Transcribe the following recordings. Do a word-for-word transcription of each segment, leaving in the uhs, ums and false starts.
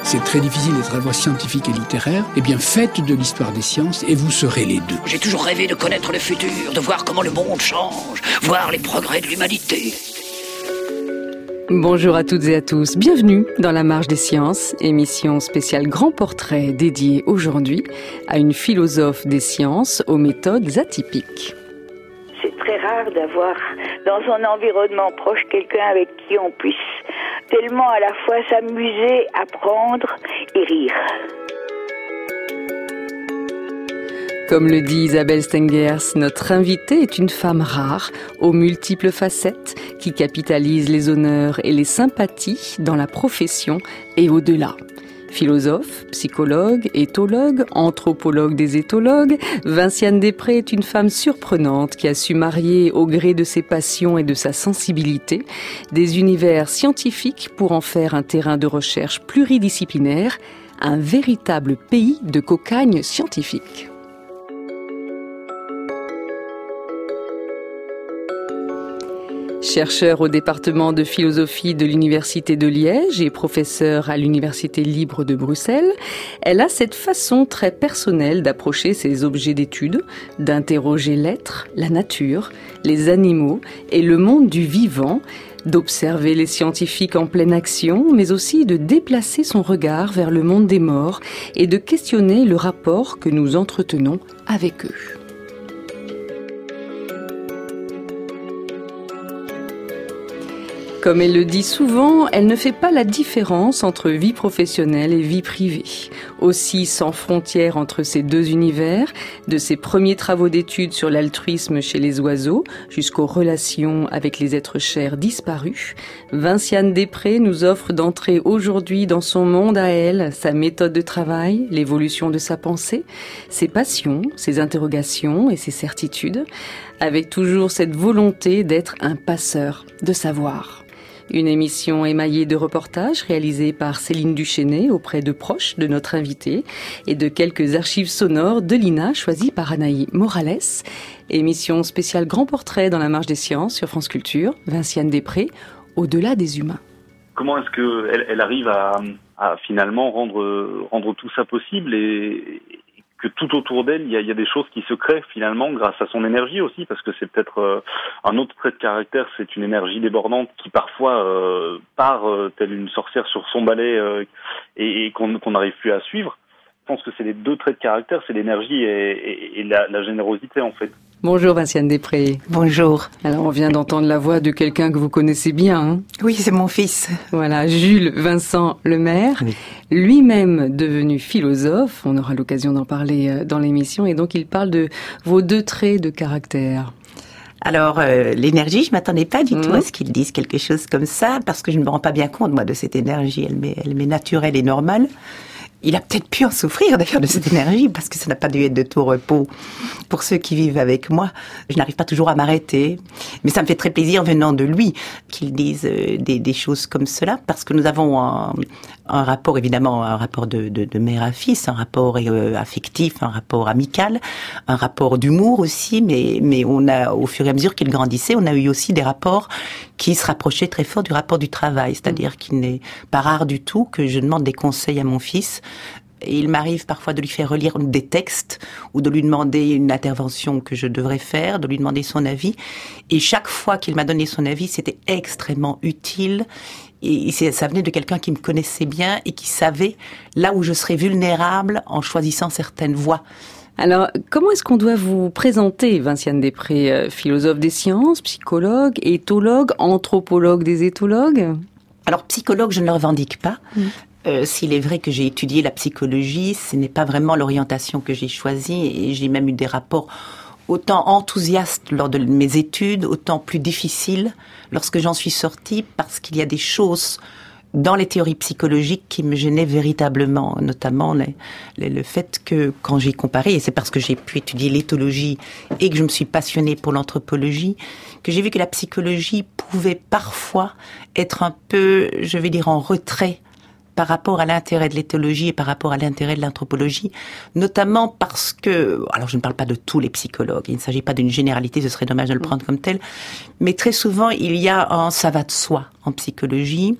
c'est très difficile d'être à la fois scientifique et littéraire, eh bien faites de l'histoire des sciences et vous serez les deux. J'ai toujours rêvé de connaître le futur, de voir comment le monde change, voir les progrès de l'humanité. Bonjour à toutes et à tous, bienvenue dans La Marche des Sciences, émission spéciale Grand Portrait dédiée aujourd'hui à une philosophe des sciences aux méthodes atypiques. C'est très rare d'avoir dans son environnement proche quelqu'un avec qui on puisse tellement à la fois s'amuser, apprendre et rire. Comme le dit Isabelle Stengers, notre invitée est une femme rare, aux multiples facettes, qui capitalise les honneurs et les sympathies dans la profession et au-delà. Philosophe, psychologue, éthologue, anthropologue des éthologues, Vinciane Després est une femme surprenante qui a su marier au gré de ses passions et de sa sensibilité des univers scientifiques pour en faire un terrain de recherche pluridisciplinaire, un véritable pays de cocagne scientifique. Chercheure au département de philosophie de l'Université de Liège et professeure à l'Université libre de Bruxelles, elle a cette façon très personnelle d'approcher ses objets d'étude, d'interroger l'être, la nature, les animaux et le monde du vivant, d'observer les scientifiques en pleine action, mais aussi de déplacer son regard vers le monde des morts et de questionner le rapport que nous entretenons avec eux. Comme elle le dit souvent, elle ne fait pas la différence entre vie professionnelle et vie privée. Aussi sans frontières entre ces deux univers, de ses premiers travaux d'études sur l'altruisme chez les oiseaux jusqu'aux relations avec les êtres chers disparus, Vinciane Després nous offre d'entrer aujourd'hui dans son monde à elle, sa méthode de travail, l'évolution de sa pensée, ses passions, ses interrogations et ses certitudes, avec toujours cette volonté d'être un passeur de savoir. Une émission émaillée de reportages réalisés par Céline Duchesnay auprès de proches de notre invitée et de quelques archives sonores de l'I N A choisies par Anaï Morales. Émission spéciale Grand Portrait dans la Marche des Sciences sur France Culture, Vinciane Després, au-delà des humains. Comment est-ce qu'elle elle arrive à, à finalement rendre, rendre tout ça possible et que tout autour d'elle, il y a, il y a des choses qui se créent finalement grâce à son énergie aussi, parce que c'est peut-être euh, un autre trait de caractère, c'est une énergie débordante qui parfois euh, part euh, telle une sorcière sur son balai euh, et, et qu'on qu'on n'arrive plus à suivre. Je pense que c'est les deux traits de caractère, c'est l'énergie et, et, et la, la générosité en fait. Bonjour Vinciane Després. Bonjour. Alors on vient d'entendre la voix de quelqu'un que vous connaissez bien. Hein ? Oui, c'est mon fils. Voilà, Jules Vincent Lemaire, oui. Lui-même devenu philosophe, on aura l'occasion d'en parler dans l'émission, et donc il parle de vos deux traits de caractère. Alors, euh, l'énergie, je m'attendais pas du mmh. tout à ce qu'ils disent quelque chose comme ça, parce que je ne me rends pas bien compte, moi, de cette énergie. Elle m'est, elle m'est naturelle et normale. Il a peut-être pu en souffrir d'ailleurs de cette énergie parce que ça n'a pas dû être de tout repos pour ceux qui vivent avec moi. Je n'arrive pas toujours à m'arrêter, mais ça me fait très plaisir venant de lui qu'il dise des, des choses comme cela parce que nous avons un, un rapport évidemment, un rapport de, de, de mère à fils, un rapport euh, affectif, un rapport amical, un rapport d'humour aussi, mais, mais on a, au fur et à mesure qu'il grandissait, on a eu aussi des rapports qui se rapprochaient très fort du rapport du travail, c'est-à-dire qu'il n'est pas rare du tout que je demande des conseils à mon fils. Et il m'arrive parfois de lui faire relire des textes ou de lui demander une intervention que je devrais faire, de lui demander son avis. Et chaque fois qu'il m'a donné son avis, c'était extrêmement utile. Et ça venait de quelqu'un qui me connaissait bien et qui savait là où je serais vulnérable en choisissant certaines voies. Alors, comment est-ce qu'on doit vous présenter, Vinciane Després, philosophe des sciences, psychologue, éthologue, anthropologue des éthologues ? Alors, psychologue, je ne le revendique pas. Mmh. Euh, s'il est vrai que j'ai étudié la psychologie, ce n'est pas vraiment l'orientation que j'ai choisie et j'ai même eu des rapports autant enthousiastes lors de mes études, autant plus difficiles lorsque j'en suis sortie parce qu'il y a des choses dans les théories psychologiques qui me gênaient véritablement, notamment les, les, le fait que quand j'ai comparé, et c'est parce que j'ai pu étudier l'éthologie et que je me suis passionnée pour l'anthropologie, que j'ai vu que la psychologie pouvait parfois être un peu, je vais dire, en retrait par rapport à l'intérêt de l'éthologie et par rapport à l'intérêt de l'anthropologie, notamment parce que, alors je ne parle pas de tous les psychologues, il ne s'agit pas d'une généralité, ce serait dommage de le prendre comme tel, mais très souvent il y a un ça va de soi en psychologie,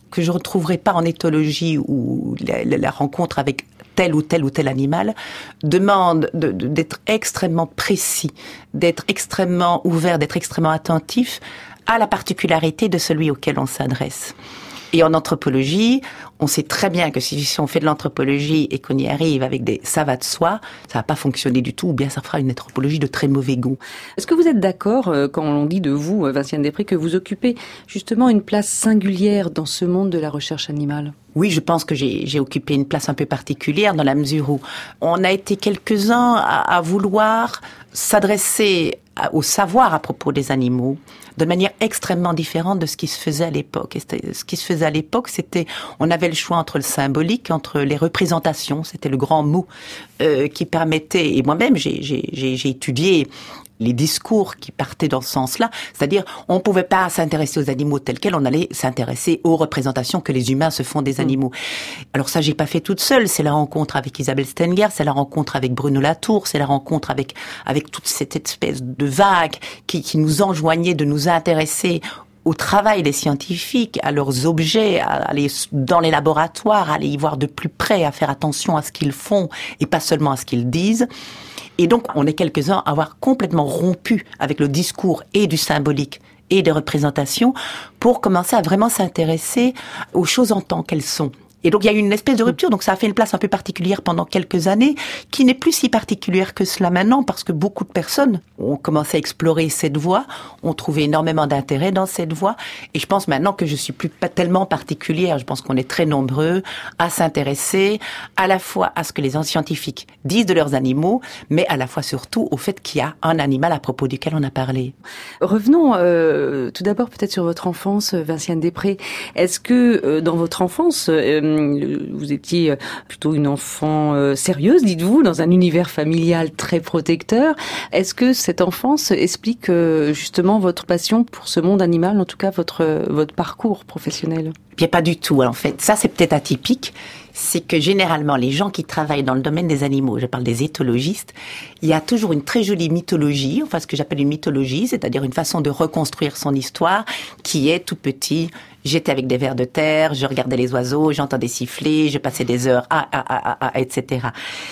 que je ne retrouverai pas en éthologie ou la, la, la rencontre avec tel ou tel ou tel animal, demande de, de, d'être extrêmement précis, d'être extrêmement ouvert, d'être extrêmement attentif à la particularité de celui auquel on s'adresse. Et en anthropologie, on sait très bien que si, si on fait de l'anthropologie et qu'on y arrive avec des ça va de soi, ça va pas fonctionner du tout, ou bien ça fera une anthropologie de très mauvais goût. Est-ce que vous êtes d'accord euh, quand on dit de vous, Vinciane Després, que vous occupez justement une place singulière dans ce monde de la recherche animale ? Oui, je pense que j'ai, j'ai occupé une place un peu particulière dans la mesure où on a été quelques-uns à, à vouloir s'adresser à, au savoir à propos des animaux de manière extrêmement différente de ce qui se faisait à l'époque. Et ce qui se faisait à l'époque, c'était, on avait le choix entre le symbolique, entre les représentations, c'était le grand mot euh, qui permettait, et moi-même j'ai, j'ai, j'ai, j'ai étudié les discours qui partaient dans ce sens-là, c'est-à-dire on ne pouvait pas s'intéresser aux animaux tels quels, on allait s'intéresser aux représentations que les humains se font des animaux. Alors ça, j'ai pas fait toute seule, c'est la rencontre avec Isabelle Stenger, c'est la rencontre avec Bruno Latour, c'est la rencontre avec avec toute cette espèce de vague qui, qui nous enjoignait de nous intéresser au travail des scientifiques, à leurs objets, à aller dans les laboratoires, à aller y voir de plus près, à faire attention à ce qu'ils font et pas seulement à ce qu'ils disent. Et donc, on est quelques-uns à avoir complètement rompu avec le discours et du symbolique et des représentations pour commencer à vraiment s'intéresser aux choses en tant qu'elles sont. Et donc, il y a eu une espèce de rupture. Donc, ça a fait une place un peu particulière pendant quelques années, qui n'est plus si particulière que cela maintenant, parce que beaucoup de personnes ont commencé à explorer cette voie, ont trouvé énormément d'intérêt dans cette voie. Et je pense maintenant que je suis plus pas tellement particulière. Je pense qu'on est très nombreux à s'intéresser à la fois à ce que les scientifiques disent de leurs animaux, mais à la fois surtout au fait qu'il y a un animal à propos duquel on a parlé. Revenons euh, tout d'abord peut-être sur votre enfance, Vinciane Després. Est-ce que euh, dans votre enfance, euh, vous étiez plutôt une enfant euh, sérieuse, dites-vous, dans un univers familial très protecteur. Est-ce que cette enfance explique euh, justement votre passion pour ce monde animal, en tout cas votre votre parcours professionnel ? Bien, pas du tout. En fait, ça c'est peut-être atypique. C'est que généralement, les gens qui travaillent dans le domaine des animaux, je parle des éthologistes, il y a toujours une très jolie mythologie, enfin ce que j'appelle une mythologie, c'est-à-dire une façon de reconstruire son histoire, qui est tout petit. J'étais avec des vers de terre, je regardais les oiseaux, j'entendais siffler, je passais des heures à, à, à, à, et cetera.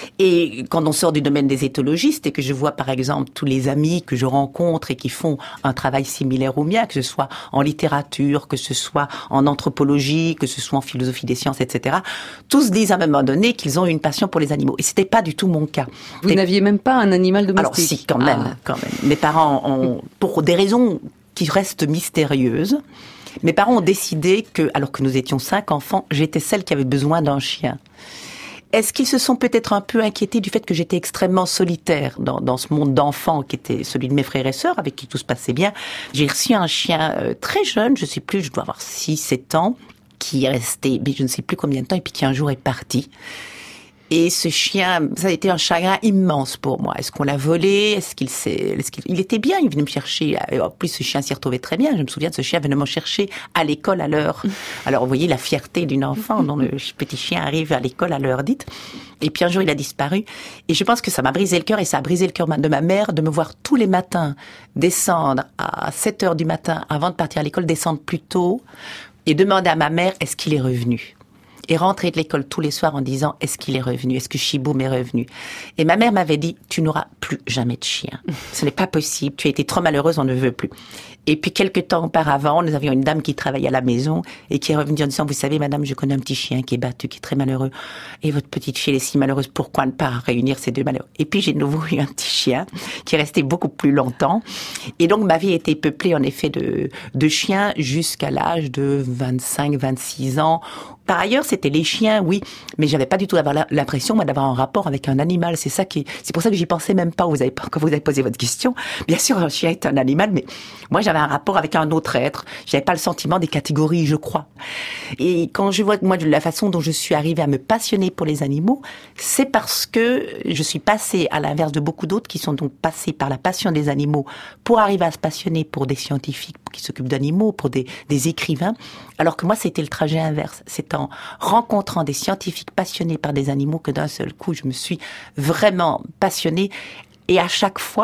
Et quand on sort du domaine des éthologistes et que je vois par exemple tous les amis que je rencontre et qui font un travail similaire au mien, que ce soit en littérature, que ce soit en anthropologie, que ce soit en philosophie des sciences, et cetera, tous disent à un moment donné qu'ils ont une passion pour les animaux. Et c'était pas du tout mon cas. Vous et... n'aviez même pas un animal domestique ? Alors si, quand même, ah. quand même. Mes parents ont, pour des raisons qui restent mystérieuses, mes parents ont décidé que, alors que nous étions cinq enfants, j'étais celle qui avait besoin d'un chien. Est-ce qu'ils se sont peut-être un peu inquiétés du fait que j'étais extrêmement solitaire dans, dans ce monde d'enfants qui était celui de mes frères et sœurs, avec qui tout se passait bien ? J'ai reçu un chien euh, très jeune, je sais plus, je dois avoir six, sept ans, qui est resté, mais je ne sais plus combien de temps, et puis qui un jour est parti. Et ce chien, ça a été un chagrin immense pour moi. Est-ce qu'on l'a volé ? Est-ce qu'il s'est, est-ce qu'il, il était bien, il venait me chercher. En plus, ce chien s'y retrouvait très bien. Je me souviens de ce chien venait me chercher à l'école à l'heure. Alors, vous voyez la fierté d'une enfant dont le petit chien arrive à l'école à l'heure dite. Et puis un jour, il a disparu. Et je pense que ça m'a brisé le cœur et ça a brisé le cœur de ma mère de me voir tous les matins descendre à sept heures du matin avant de partir à l'école, descendre plus tôt et demander à ma mère, est-ce qu'il est revenu ? Et rentrer de l'école tous les soirs en disant, est-ce qu'il est revenu? Est-ce que Chiboum est revenu? Et ma mère m'avait dit, tu n'auras plus jamais de chien. Ce n'est pas possible. Tu as été trop malheureuse, on ne veut plus. Et puis, quelques temps auparavant, nous avions une dame qui travaillait à la maison et qui est revenue en disant, vous savez, madame, je connais un petit chien qui est battu, qui est très malheureux. Et votre petite fille est si malheureuse, pourquoi ne pas réunir ces deux malheurs? Et puis, j'ai de nouveau eu un petit chien qui est resté beaucoup plus longtemps. Et donc, ma vie a été peuplée, en effet, de, de chiens jusqu'à l'âge de vingt-cinq, vingt-six ans. Par ailleurs, c'était les chiens, oui, mais j'avais pas du tout avoir l'impression, moi, d'avoir un rapport avec un animal. C'est ça qui, c'est pour ça que j'y pensais même pas. Vous avez pas, quand vous avez posé votre question. Bien sûr, un chien est un animal, mais moi, j'avais un rapport avec un autre être. J'avais pas le sentiment des catégories, je crois. Et quand je vois, moi, de la façon dont je suis arrivée à me passionner pour les animaux, c'est parce que je suis passée à l'inverse de beaucoup d'autres qui sont donc passés par la passion des animaux pour arriver à se passionner pour des scientifiques qui s'occupent d'animaux, pour des, des écrivains. Alors que moi, c'était le trajet inverse. C'est en rencontrant des scientifiques passionnés par des animaux que d'un seul coup, je me suis vraiment passionnée. Et à chaque fois,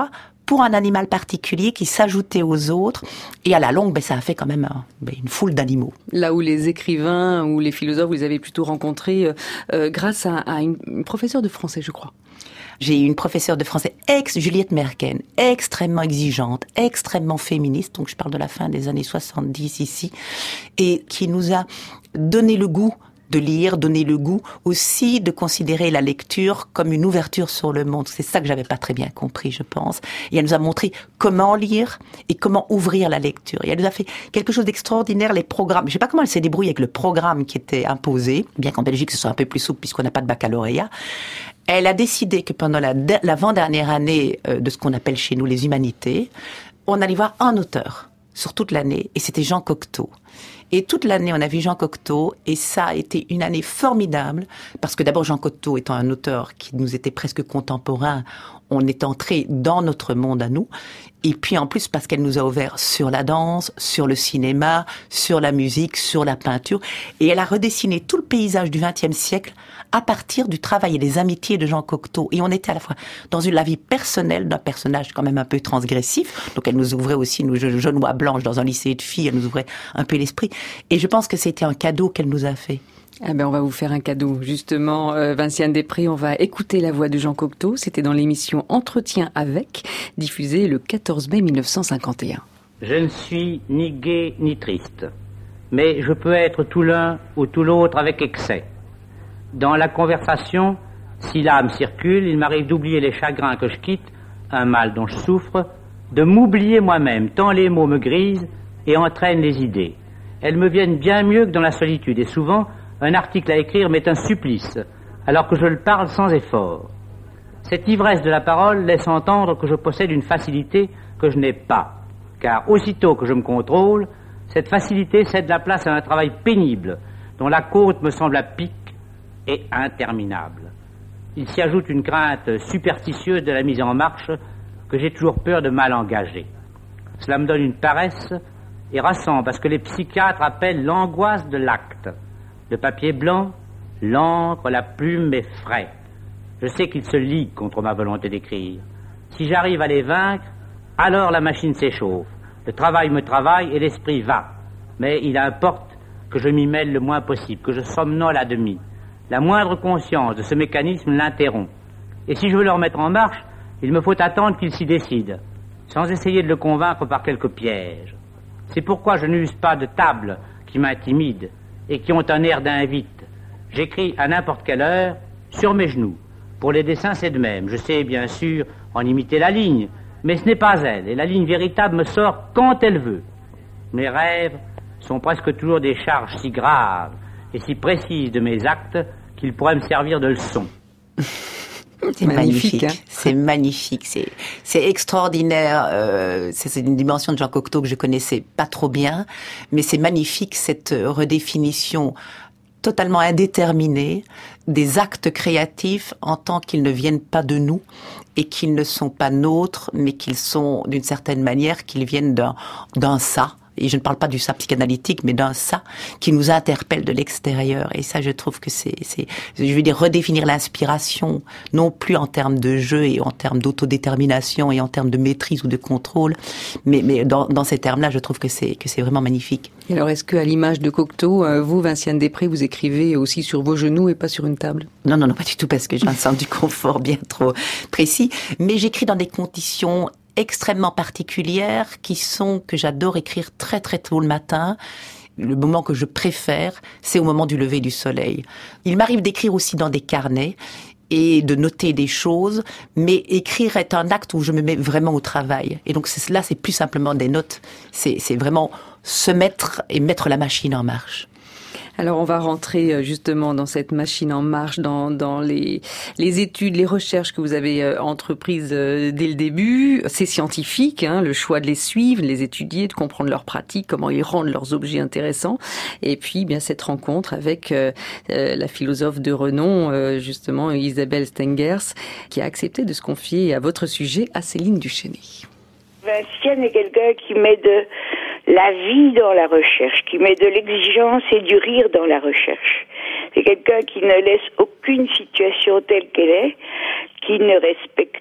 pour un animal particulier qui s'ajoutait aux autres. Et à la longue, ben, ça a fait quand même un, ben, une foule d'animaux. Là où les écrivains ou les philosophes, vous les avez plutôt rencontrés euh, euh, grâce à, à une, une professeure de français, je crois. J'ai eu une professeure de français, ex Juliette Merken, extrêmement exigeante, extrêmement féministe, donc je parle de la fin des années soixante-dix ici, et qui nous a donné le goût de lire, donner le goût aussi de considérer la lecture comme une ouverture sur le monde. C'est ça que j'avais pas très bien compris, je pense. Et elle nous a montré comment lire et comment ouvrir la lecture. Et elle nous a fait quelque chose d'extraordinaire, les programmes. Je sais pas comment elle s'est débrouillée avec le programme qui était imposé, bien qu'en Belgique ce soit un peu plus souple puisqu'on n'a pas de baccalauréat. Elle a décidé que pendant la, l'avant-dernière année de ce qu'on appelle chez nous les humanités, on allait voir un auteur sur toute l'année, et c'était Jean Cocteau. Et toute l'année, on a vu Jean Cocteau, et ça a été une année formidable, parce que d'abord, Jean Cocteau étant un auteur qui nous était presque contemporain, on est entré dans notre monde à nous, et puis en plus parce qu'elle nous a ouvert sur la danse, sur le cinéma, sur la musique, sur la peinture, et elle a redessiné tout le paysage du vingtième siècle à partir du travail et des amitiés de Jean Cocteau. Et on était à la fois dans une, la vie personnelle d'un personnage quand même un peu transgressif, donc elle nous ouvrait aussi, nous jeunes oies blanches dans un lycée de filles, elle nous ouvrait un peu l'esprit, et je pense que c'était un cadeau qu'elle nous a fait. Eh ben, on va vous faire un cadeau. Justement, euh, Vinciane Després, on va écouter la voix de Jean Cocteau. C'était dans l'émission Entretien avec, diffusée le quatorze mai mille neuf cent cinquante et un. Je ne suis ni gai ni triste, mais je peux être tout l'un ou tout l'autre avec excès. Dans la conversation, si l'âme circule, il m'arrive d'oublier les chagrins que je quitte, un mal dont je souffre, de m'oublier moi-même, tant les mots me grisent et entraînent les idées. Elles me viennent bien mieux que dans la solitude, et souvent, un article à écrire m'est un supplice, alors que je le parle sans effort. Cette ivresse de la parole laisse entendre que je possède une facilité que je n'ai pas, car aussitôt que je me contrôle, cette facilité cède la place à un travail pénible, dont la côte me semble à pic et interminable. Il s'y ajoute une crainte superstitieuse de la mise en marche que j'ai toujours peur de mal engager. Cela me donne une paresse et rassemble à ce que les psychiatres appellent l'angoisse de l'acte. Le papier blanc, l'encre, la plume m'effraient. Je sais qu'ils se liguent contre ma volonté d'écrire. Si j'arrive à les vaincre, alors la machine s'échauffe. Le travail me travaille et l'esprit va. Mais il importe que je m'y mêle le moins possible, que je somnole à demi. La moindre conscience de ce mécanisme l'interrompt. Et si je veux le remettre en marche, il me faut attendre qu'il s'y décide, sans essayer de le convaincre par quelques pièges. C'est pourquoi je n'use pas de table qui m'intimide et qui ont un air d'invite. J'écris à n'importe quelle heure, sur mes genoux. Pour les dessins, c'est de même. Je sais, bien sûr, en imiter la ligne, mais ce n'est pas elle, et la ligne véritable me sort quand elle veut. Mes rêves sont presque toujours des charges si graves et si précises de mes actes qu'ils pourraient me servir de leçon. C'est magnifique, magnifique hein. C'est magnifique, c'est c'est extraordinaire. Euh, c'est, c'est une dimension de Jean Cocteau que je connaissais pas trop bien, mais c'est magnifique cette redéfinition totalement indéterminée des actes créatifs en tant qu'ils ne viennent pas de nous et qu'ils ne sont pas nôtres, mais qu'ils sont d'une certaine manière qu'ils viennent d'un d'un ça. Et je ne parle pas du ça psychanalytique, mais d'un ça qui nous interpelle de l'extérieur. Et ça, je trouve que c'est, c'est, je veux dire, redéfinir l'inspiration, non plus en termes de jeu et en termes d'autodétermination et en termes de maîtrise ou de contrôle, mais, mais dans, dans ces termes-là, je trouve que c'est, que c'est vraiment magnifique. Et alors, est-ce que, à l'image de Cocteau, vous, Vinciane Després, vous écrivez aussi sur vos genoux et pas sur une table? Non, non, non, pas du tout, parce que j'ai un sens du confort bien trop précis. Mais j'écris dans des conditions extrêmement particulières qui sont que j'adore écrire très très tôt le matin. Le moment que je préfère, c'est au moment du lever du soleil. Il m'arrive d'écrire aussi dans des carnets et de noter des choses, mais écrire est un acte où je me mets vraiment au travail. Et donc c'est, là, c'est plus simplement des notes, c'est, c'est vraiment se mettre et mettre la machine en marche. Alors on va rentrer justement dans cette machine en marche, dans, dans les, les études, les recherches que vous avez euh, entreprises euh, dès le début. C'est scientifique, hein, le choix de les suivre, de les étudier, de comprendre leurs pratiques, comment ils rendent leurs objets intéressants. Et puis bien cette rencontre avec euh, euh, la philosophe de renom, euh, justement Isabelle Stengers, qui a accepté de se confier à votre sujet, à Céline Duchesnay. Vinciane est quelqu'un qui met de la vie dans la recherche, qui met de l'exigence et du rire dans la recherche. C'est quelqu'un qui ne laisse aucune situation telle qu'elle est, qui ne respecte pas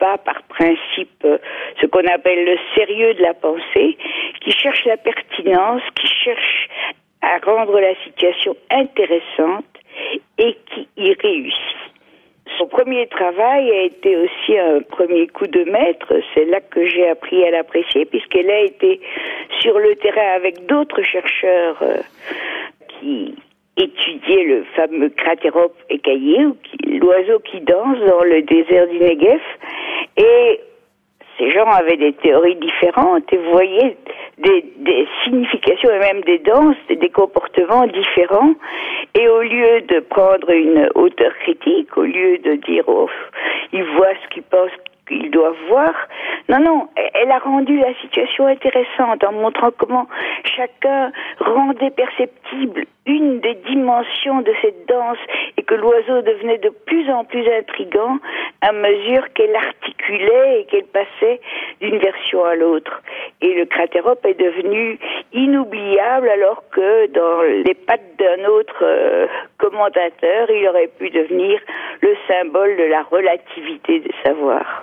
pas par principe euh, ce qu'on appelle le sérieux de la pensée, qui cherche la pertinence, qui cherche à rendre la situation intéressante et qui y réussit. Son premier travail a été aussi un premier coup de maître. C'est là que j'ai appris à l'apprécier, puisqu'elle a été sur le terrain avec d'autres chercheurs euh, qui étudiaient le fameux Craterope écaillé, ou qui, l'oiseau qui danse dans le désert du Negev. Et ces gens avaient des théories différentes et voyaient des, des significations et même des danses, des comportements différents. Et au lieu de prendre une hauteur critique, au lieu de dire oh, ils voient ce qu'ils pensent qu'ils doivent voir, non, non, elle a rendu la situation intéressante en montrant comment chacun rendait perceptible une des dimensions de cette danse et que l'oiseau devenait de plus en plus intrigant à mesure qu'elle articulait et qu'elle passait d'une version à l'autre. Et le Craterope est devenu inoubliable alors que dans les pattes d'un autre euh, commentateur, il aurait pu devenir le symbole de la relativité des savoirs.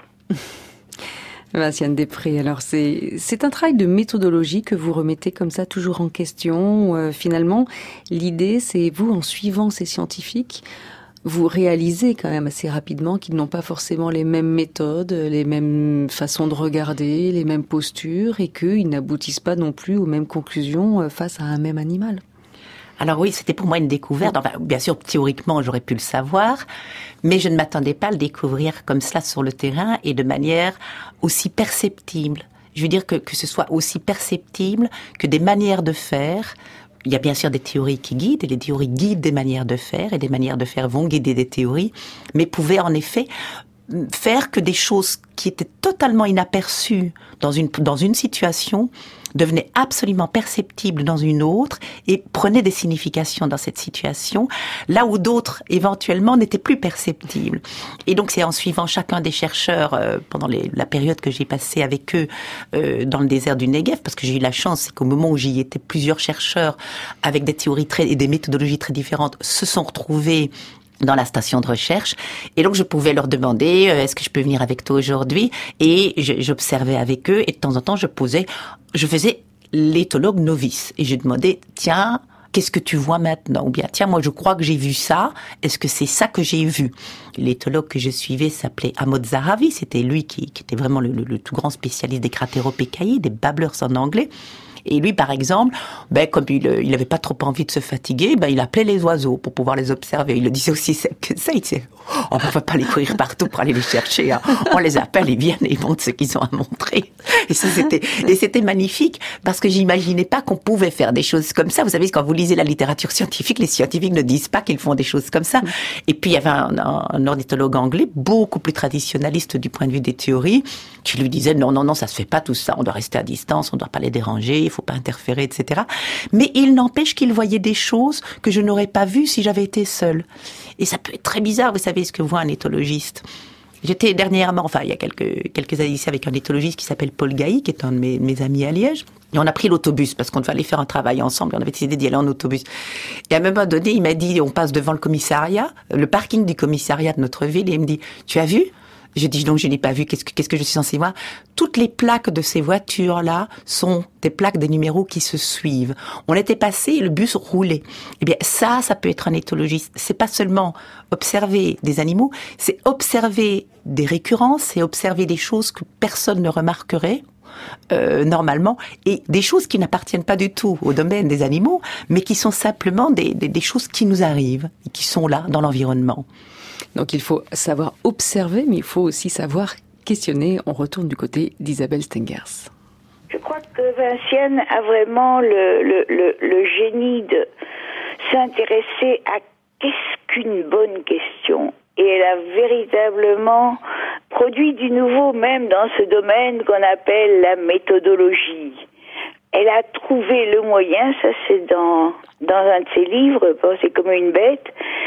Vinciane Després, alors c'est c'est un travail de méthodologie que vous remettez comme ça toujours en question. Euh, finalement, l'idée, c'est vous, en suivant ces scientifiques, vous réalisez quand même assez rapidement qu'ils n'ont pas forcément les mêmes méthodes, les mêmes façons de regarder, les mêmes postures, et qu'ils n'aboutissent pas non plus aux mêmes conclusions face à un même animal. Alors oui, c'était pour moi une découverte. Enfin, bien sûr, théoriquement, j'aurais pu le savoir, mais je ne m'attendais pas à le découvrir comme cela sur le terrain et de manière aussi perceptible. Je veux dire que, que ce soit aussi perceptible que des manières de faire. Il y a bien sûr des théories qui guident, et les théories guident des manières de faire, et des manières de faire vont guider des théories, mais pouvaient en effet faire que des choses qui étaient totalement inaperçues dans une, dans une situation devenaient absolument perceptibles dans une autre et prenaient des significations dans cette situation, là où d'autres, éventuellement, n'étaient plus perceptibles. Et donc, c'est en suivant chacun des chercheurs, euh, pendant les, la période que j'ai passée avec eux euh, dans le désert du Negev, parce que j'ai eu la chance, c'est qu'au moment où j'y étais, plusieurs chercheurs avec des théories très, et des méthodologies très différentes se sont retrouvés dans la station de recherche. Et donc, je pouvais leur demander, euh, est-ce que je peux venir avec toi aujourd'hui? Et je, j'observais avec eux, et de temps en temps, je posais, je faisais l'éthologue novice. Et je demandais, tiens, qu'est-ce que tu vois maintenant? Ou bien, tiens, moi, je crois que j'ai vu ça. Est-ce que c'est ça que j'ai vu? L'éthologue que je suivais s'appelait Amod Zahavi. C'était lui qui, qui était vraiment le, le, le tout grand spécialiste des Craterope écaillés, des babblers en anglais. Et lui, par exemple, ben, comme il, il avait pas trop envie de se fatiguer, ben, il appelait les oiseaux pour pouvoir les observer. Il le disait aussi que ça, il disait, oh, on ne va pas les courir partout pour aller les chercher, hein. On les appelle, ils viennent et ils montrent ce qu'ils ont à montrer. Et ça, c'était, et c'était magnifique parce que j'imaginais pas qu'on pouvait faire des choses comme ça. Vous savez, quand vous lisez la littérature scientifique, les scientifiques ne disent pas qu'ils font des choses comme ça. Et puis, il y avait un, un, un ornithologue anglais, beaucoup plus traditionnaliste du point de vue des théories, qui lui disait, non, non, non, ça se fait pas tout ça. On doit rester à distance, on doit pas les déranger, il faut pas interférer, et cetera. Mais il n'empêche qu'il voyait des choses que je n'aurais pas vues si j'avais été seule. Et ça peut être très bizarre, vous savez ce que voit un éthologiste. J'étais dernièrement, enfin il y a quelques, quelques années ici, avec un éthologiste qui s'appelle Paul Gailly, qui est un de mes, mes amis à Liège. Et on a pris l'autobus, parce qu'on devait aller faire un travail ensemble, et on avait décidé d'y aller en autobus. Et à un moment donné, il m'a dit, on passe devant le commissariat, le parking du commissariat de notre ville, et il me dit, tu as vu? Je dis donc je n'ai pas vu, qu'est-ce que, qu'est-ce que je suis censée voir? Toutes les plaques de ces voitures-là sont des plaques des numéros qui se suivent. On était passé, le bus roulait. Eh bien ça, ça peut être un éthologiste. C'est pas seulement observer des animaux, c'est observer des récurrences, c'est observer des choses que personne ne remarquerait. Euh, normalement, et des choses qui n'appartiennent pas du tout au domaine des animaux, mais qui sont simplement des, des, des choses qui nous arrivent, et qui sont là, dans l'environnement. Donc il faut savoir observer, mais il faut aussi savoir questionner. On retourne du côté d'Isabelle Stengers. Je crois que Vinciane a vraiment le, le, le, le génie de s'intéresser à qu'est-ce qu'une bonne question. Et elle a véritablement produit du nouveau, même dans ce domaine qu'on appelle la méthodologie. Elle a trouvé le moyen, ça c'est dans, dans un de ses livres, Penser comme une bête,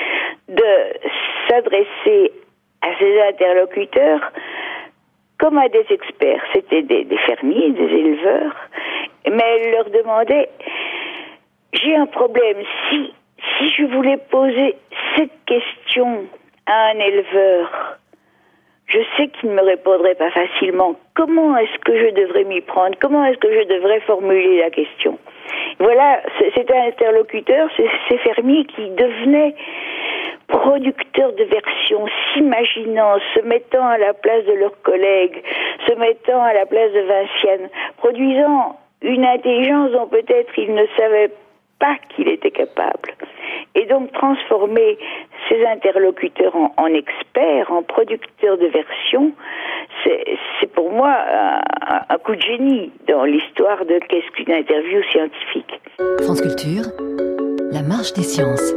de s'adresser à ses interlocuteurs comme à des experts. C'était des, des fermiers, des éleveurs, mais elle leur demandait, j'ai un problème, si, si je voulais poser cette question à un éleveur, je sais qu'il ne me répondrait pas facilement. Comment est-ce que je devrais m'y prendre? Comment est-ce que je devrais formuler la question? Voilà, c'est un interlocuteur, c'est ces fermiers qui devenaient producteurs de versions, s'imaginant, se mettant à la place de leurs collègues, se mettant à la place de Vinciane, produisant une intelligence dont peut-être ils ne savaient pas qu'il était capable. Et donc transformer ces interlocuteurs en, en experts, en producteurs de versions, c'est pour moi un, un coup de génie dans l'histoire de qu'est-ce qu'une interview scientifique. France Culture, la marche des sciences.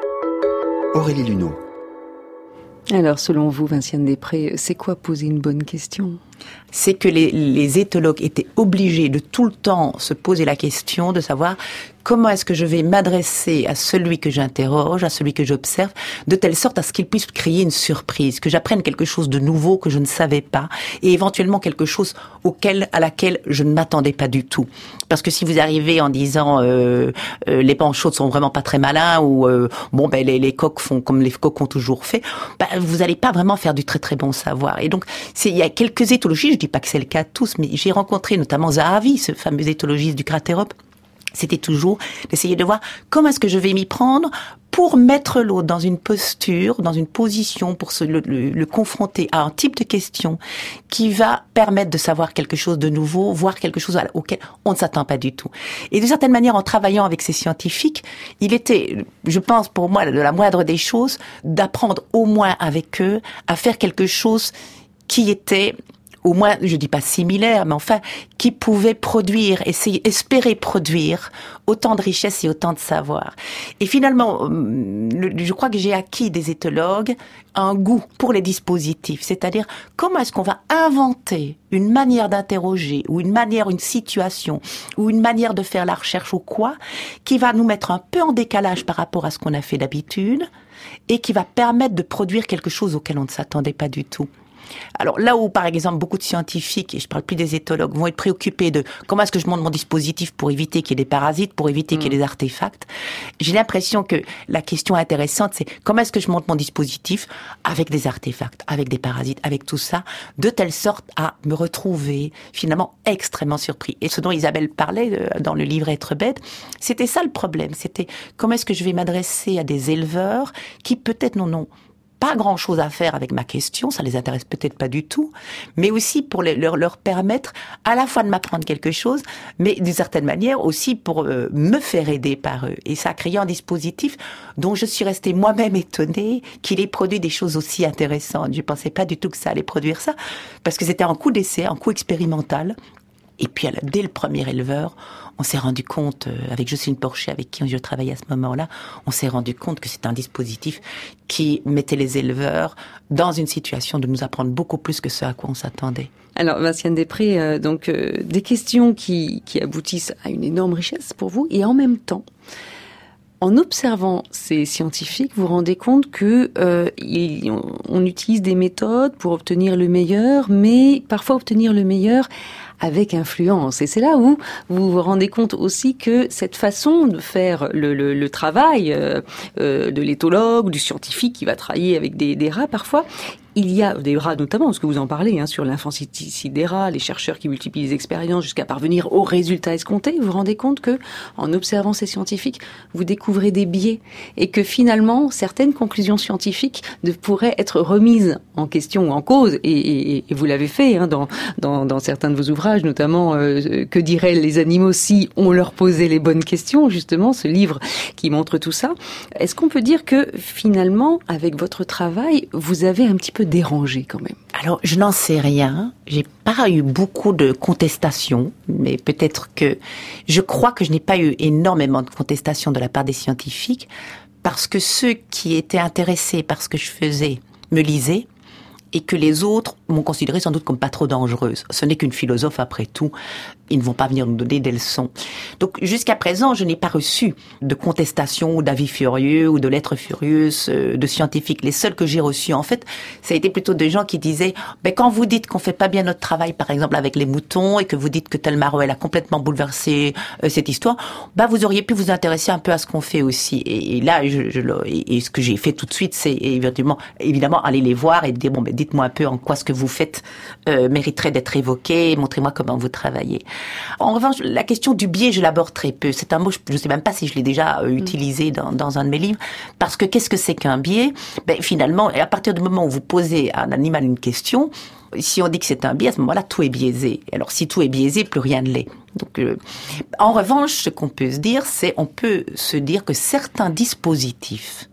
Aurélie Luneau. Alors, selon vous, Vinciane Després, c'est quoi poser une bonne question? C'est que les, les éthologues étaient obligés de tout le temps se poser la question de savoir comment est-ce que je vais m'adresser à celui que j'interroge, à celui que j'observe, de telle sorte à ce qu'il puisse créer une surprise, que j'apprenne quelque chose de nouveau que je ne savais pas, et éventuellement quelque chose auquel, à laquelle je ne m'attendais pas du tout. Parce que si vous arrivez en disant euh, euh, les panchots sont vraiment pas très malins, ou euh, bon ben les, les coqs font comme les coqs ont toujours fait, ben, vous n'allez pas vraiment faire du très très bon savoir. Et donc c'est, il y a quelques éthologies, je dis pas que c'est le cas de tous, mais j'ai rencontré notamment Zahavi, ce fameux éthologiste du Cratérope. C'était toujours d'essayer de voir comment est-ce que je vais m'y prendre pour mettre l'autre dans une posture, dans une position, pour se, le, le, le confronter à un type de question qui va permettre de savoir quelque chose de nouveau, voir quelque chose auquel on ne s'attend pas du tout. Et de certaine manière, en travaillant avec ces scientifiques, il était, je pense pour moi, de la moindre des choses, d'apprendre au moins avec eux à faire quelque chose qui était au moins, je dis pas similaire, mais enfin, qui pouvait produire, essayer, espérer produire autant de richesse et autant de savoir. Et finalement, je crois que j'ai acquis des éthologues un goût pour les dispositifs, c'est-à-dire comment est-ce qu'on va inventer une manière d'interroger, ou une manière, une situation, ou une manière de faire la recherche ou quoi, qui va nous mettre un peu en décalage par rapport à ce qu'on a fait d'habitude, et qui va permettre de produire quelque chose auquel on ne s'attendait pas du tout. Alors là où, par exemple, beaucoup de scientifiques, et je parle plus des éthologues, vont être préoccupés de comment est-ce que je monte mon dispositif pour éviter qu'il y ait des parasites, pour éviter mmh. qu'il y ait des artefacts, j'ai l'impression que la question intéressante, c'est comment est-ce que je monte mon dispositif avec des artefacts, avec des parasites, avec tout ça, de telle sorte à me retrouver finalement extrêmement surpris. Et ce dont Isabelle parlait dans le livre Être bête, c'était ça le problème, c'était comment est-ce que je vais m'adresser à des éleveurs qui peut-être n'en ont pas grand-chose à faire avec ma question, ça les intéresse peut-être pas du tout, mais aussi pour les, leur, leur permettre à la fois de m'apprendre quelque chose, mais d'une certaine manière aussi pour euh, me faire aider par eux. Et ça a créé un dispositif dont je suis restée moi-même étonnée qu'il ait produit des choses aussi intéressantes. Je pensais pas du tout que ça allait produire ça, parce que c'était un coup d'essai, un coup expérimental. Et puis, dès le premier éleveur, on s'est rendu compte, avec Jocelyne Porcher, avec qui je travaillais à ce moment-là, on s'est rendu compte que c'est un dispositif qui mettait les éleveurs dans une situation de nous apprendre beaucoup plus que ce à quoi on s'attendait. Alors, Vinciane Després, euh, donc euh, des questions qui, qui aboutissent à une énorme richesse pour vous, et en même temps, en observant ces scientifiques, vous vous rendez compte que euh, il, on, on utilise des méthodes pour obtenir le meilleur, mais parfois obtenir le meilleur avec influence. Et c'est là où vous vous rendez compte aussi que cette façon de faire le, le, le travail euh, euh, de l'éthologue, du scientifique qui va travailler avec des, des rats parfois, il y a des rats notamment, parce que vous en parlez, hein, sur l'infanticide des rats, les chercheurs qui multiplient les expériences jusqu'à parvenir aux résultats escomptés. Vous vous rendez compte que, en observant ces scientifiques, vous découvrez des biais et que finalement, certaines conclusions scientifiques de, pourraient être remises en question ou en cause. Et, et, et vous l'avez fait hein, dans, dans, dans certains de vos ouvrages, notamment euh, Que diraient les animaux si on leur posait les bonnes questions, justement, ce livre qui montre tout ça. Est-ce qu'on peut dire que finalement, avec votre travail, vous avez un petit peu dérangé quand même? Alors, je n'en sais rien. J'ai pas eu beaucoup de contestations, mais peut-être que je crois que je n'ai pas eu énormément de contestations de la part des scientifiques, parce que ceux qui étaient intéressés par ce que je faisais me lisaient, et que les autres m'ont considérée sans doute comme pas trop dangereuse. Ce n'est qu'une philosophe après tout. Ils ne vont pas venir nous donner des leçons. Donc jusqu'à présent, je n'ai pas reçu de contestation ou d'avis furieux ou de lettres furieuses euh, de scientifiques. Les seuls que j'ai reçus, en fait, ça a été plutôt des gens qui disaient ben, quand vous dites qu'on fait pas bien notre travail, par exemple avec les moutons, et que vous dites que Telma elle a complètement bouleversé euh, cette histoire, ben, vous auriez pu vous intéresser un peu à ce qu'on fait aussi. Et, et là, je, je, et, et ce que j'ai fait tout de suite, c'est évidemment, évidemment aller les voir et dire bon ben dites-moi un peu en quoi ce que vous faites euh, mériterait d'être évoqué, montrez-moi comment vous travaillez. En revanche, la question du biais, je l'aborde très peu. C'est un mot, je ne sais même pas si je l'ai déjà euh, utilisé dans, dans un de mes livres, parce que qu'est-ce que c'est qu'un biais? Ben, finalement, à partir du moment où vous posez à un animal une question, si on dit que c'est un biais, à ce moment-là, tout est biaisé. Alors, si tout est biaisé, plus rien ne l'est. Donc, euh, en revanche, ce qu'on peut se dire, c'est on peut se dire que certains dispositifs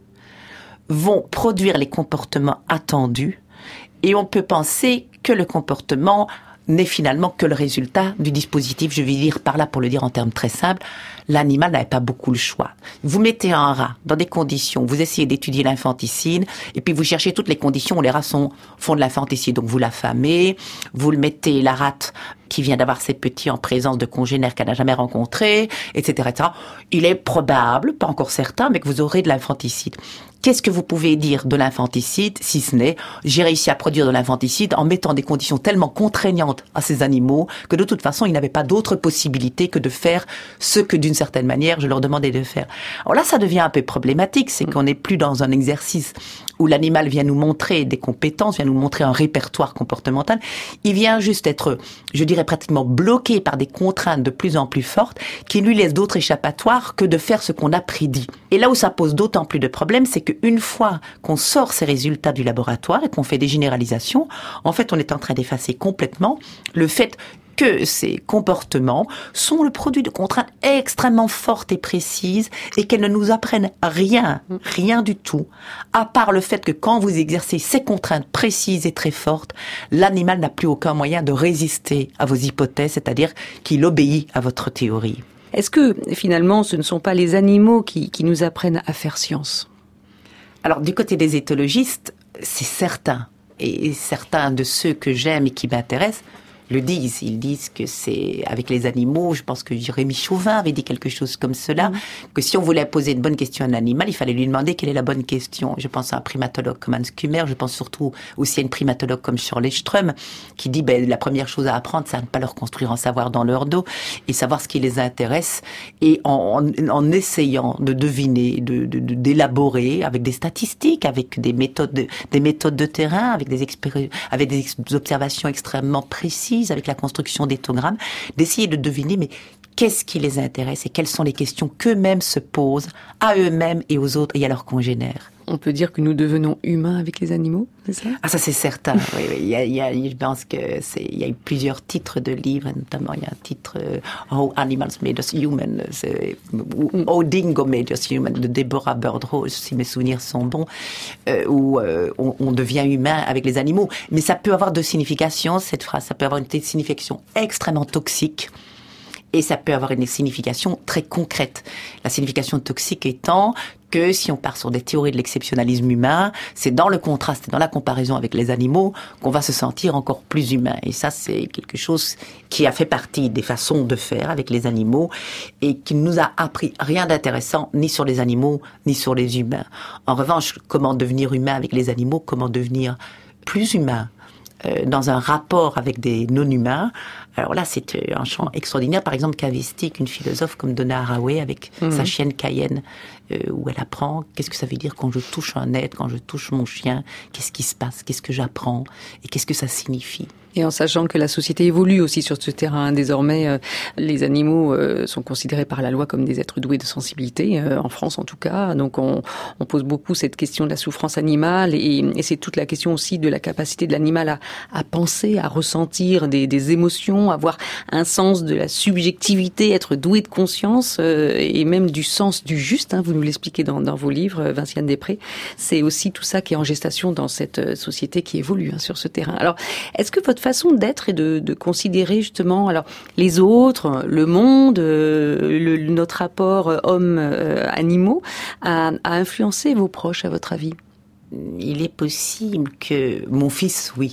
vont produire les comportements attendus, et on peut penser que le comportement n'est finalement que le résultat du dispositif. Je vais dire par là, pour le dire en termes très simples, l'animal n'avait pas beaucoup le choix. Vous mettez un rat dans des conditions, vous essayez d'étudier l'infanticide, et puis vous cherchez toutes les conditions où les rats sont, font de l'infanticide. Donc vous l'affamez, vous le mettez, la rate qui vient d'avoir ses petits en présence de congénères qu'elle n'a jamais rencontrés, et cetera, et cetera. Il est probable, pas encore certain, mais que vous aurez de l'infanticide. Qu'est-ce que vous pouvez dire de l'infanticide, si ce n'est j'ai réussi à produire de l'infanticide en mettant des conditions tellement contraignantes à ces animaux que de toute façon, ils n'avaient pas d'autre possibilité que de faire ce que d'une certaine manière, je leur demandais de faire. Alors là, ça devient un peu problématique, c'est qu'on n'est plus dans un exercice où l'animal vient nous montrer des compétences, vient nous montrer un répertoire comportemental. Il vient juste être, je dirais pratiquement bloqué par des contraintes de plus en plus fortes qui lui laissent d'autres échappatoires que de faire ce qu'on a prédit. Et là où ça pose d'autant plus de problèmes, c'est qu'une fois qu'on sort ces résultats du laboratoire et qu'on fait des généralisations, en fait, on est en train d'effacer complètement le fait que ces comportements sont le produit de contraintes extrêmement fortes et précises et qu'elles ne nous apprennent rien, rien du tout, à part le fait que quand vous exercez ces contraintes précises et très fortes, l'animal n'a plus aucun moyen de résister à vos hypothèses, c'est-à-dire qu'il obéit à votre théorie. Est-ce que finalement ce ne sont pas les animaux qui, qui nous apprennent à faire science ? Alors du côté des éthologistes, c'est certain, et certains de ceux que j'aime et qui m'intéressent le disent. Ils disent que c'est avec les animaux, je pense que Jérémy Chauvin avait dit quelque chose comme cela, mmh. que si on voulait poser une bonne question à un animal, il fallait lui demander quelle est la bonne question. Je pense à un primatologue comme Hans Kummer, je pense surtout aussi à une primatologue comme Shirley Ström, qui dit ben, la première chose à apprendre, c'est à ne pas leur construire un savoir dans leur dos et savoir ce qui les intéresse, et en, en, en essayant de deviner, de, de, de, d'élaborer avec des statistiques, avec des méthodes de, des méthodes de terrain, avec des, expéri- avec des observations extrêmement précises, avec la construction d'éthogrammes, d'essayer de deviner mais qu'est-ce qui les intéresse et quelles sont les questions qu'eux-mêmes se posent à eux-mêmes et aux autres et à leurs congénères. On peut dire que nous devenons humains avec les animaux, c'est ça ? Ah, ça c'est certain. oui, oui. Il y a, il y a, je pense que c'est, il y a eu plusieurs titres de livres, notamment il y a un titre euh, How Animals Made Us Human, c'est, ou How Dingo Made Us Human de Deborah Birdrose, si mes souvenirs sont bons, euh, où euh, on, on devient humain avec les animaux. Mais ça peut avoir deux significations, cette phrase. Ça peut avoir une signification extrêmement toxique. Et ça peut avoir une signification très concrète. La signification toxique étant que si on part sur des théories de l'exceptionnalisme humain, c'est dans le contraste et dans la comparaison avec les animaux qu'on va se sentir encore plus humain. Et ça, c'est quelque chose qui a fait partie des façons de faire avec les animaux et qui nous a appris rien d'intéressant ni sur les animaux ni sur les humains. En revanche, comment devenir humain avec les animaux, comment devenir plus humain dans un rapport avec des non-humains. Alors là, c'est un champ extraordinaire, par exemple, qu'investit une philosophe comme Donna Haraway avec mmh. sa chienne Cayenne, euh, où elle apprend qu'est-ce que ça veut dire quand je touche un être, quand je touche mon chien, qu'est-ce qui se passe, qu'est-ce que j'apprends et qu'est-ce que ça signifie. Et en sachant que la société évolue aussi sur ce terrain. Désormais, euh, les animaux euh, sont considérés par la loi comme des êtres doués de sensibilité, euh, en France en tout cas. Donc on, on pose beaucoup cette question de la souffrance animale et, et c'est toute la question aussi de la capacité de l'animal à, à penser, à ressentir des, des émotions, avoir un sens de la subjectivité, être doué de conscience euh, et même du sens du juste. Hein, vous nous l'expliquez dans, dans vos livres, Vinciane Després. C'est aussi tout ça qui est en gestation dans cette société qui évolue hein, sur ce terrain. Alors, est-ce que votre façon d'être et de, de considérer justement alors les autres, le monde, euh, le, notre rapport euh, homme-animaux a, a influencé vos proches à votre avis ? Il est possible que mon fils, oui.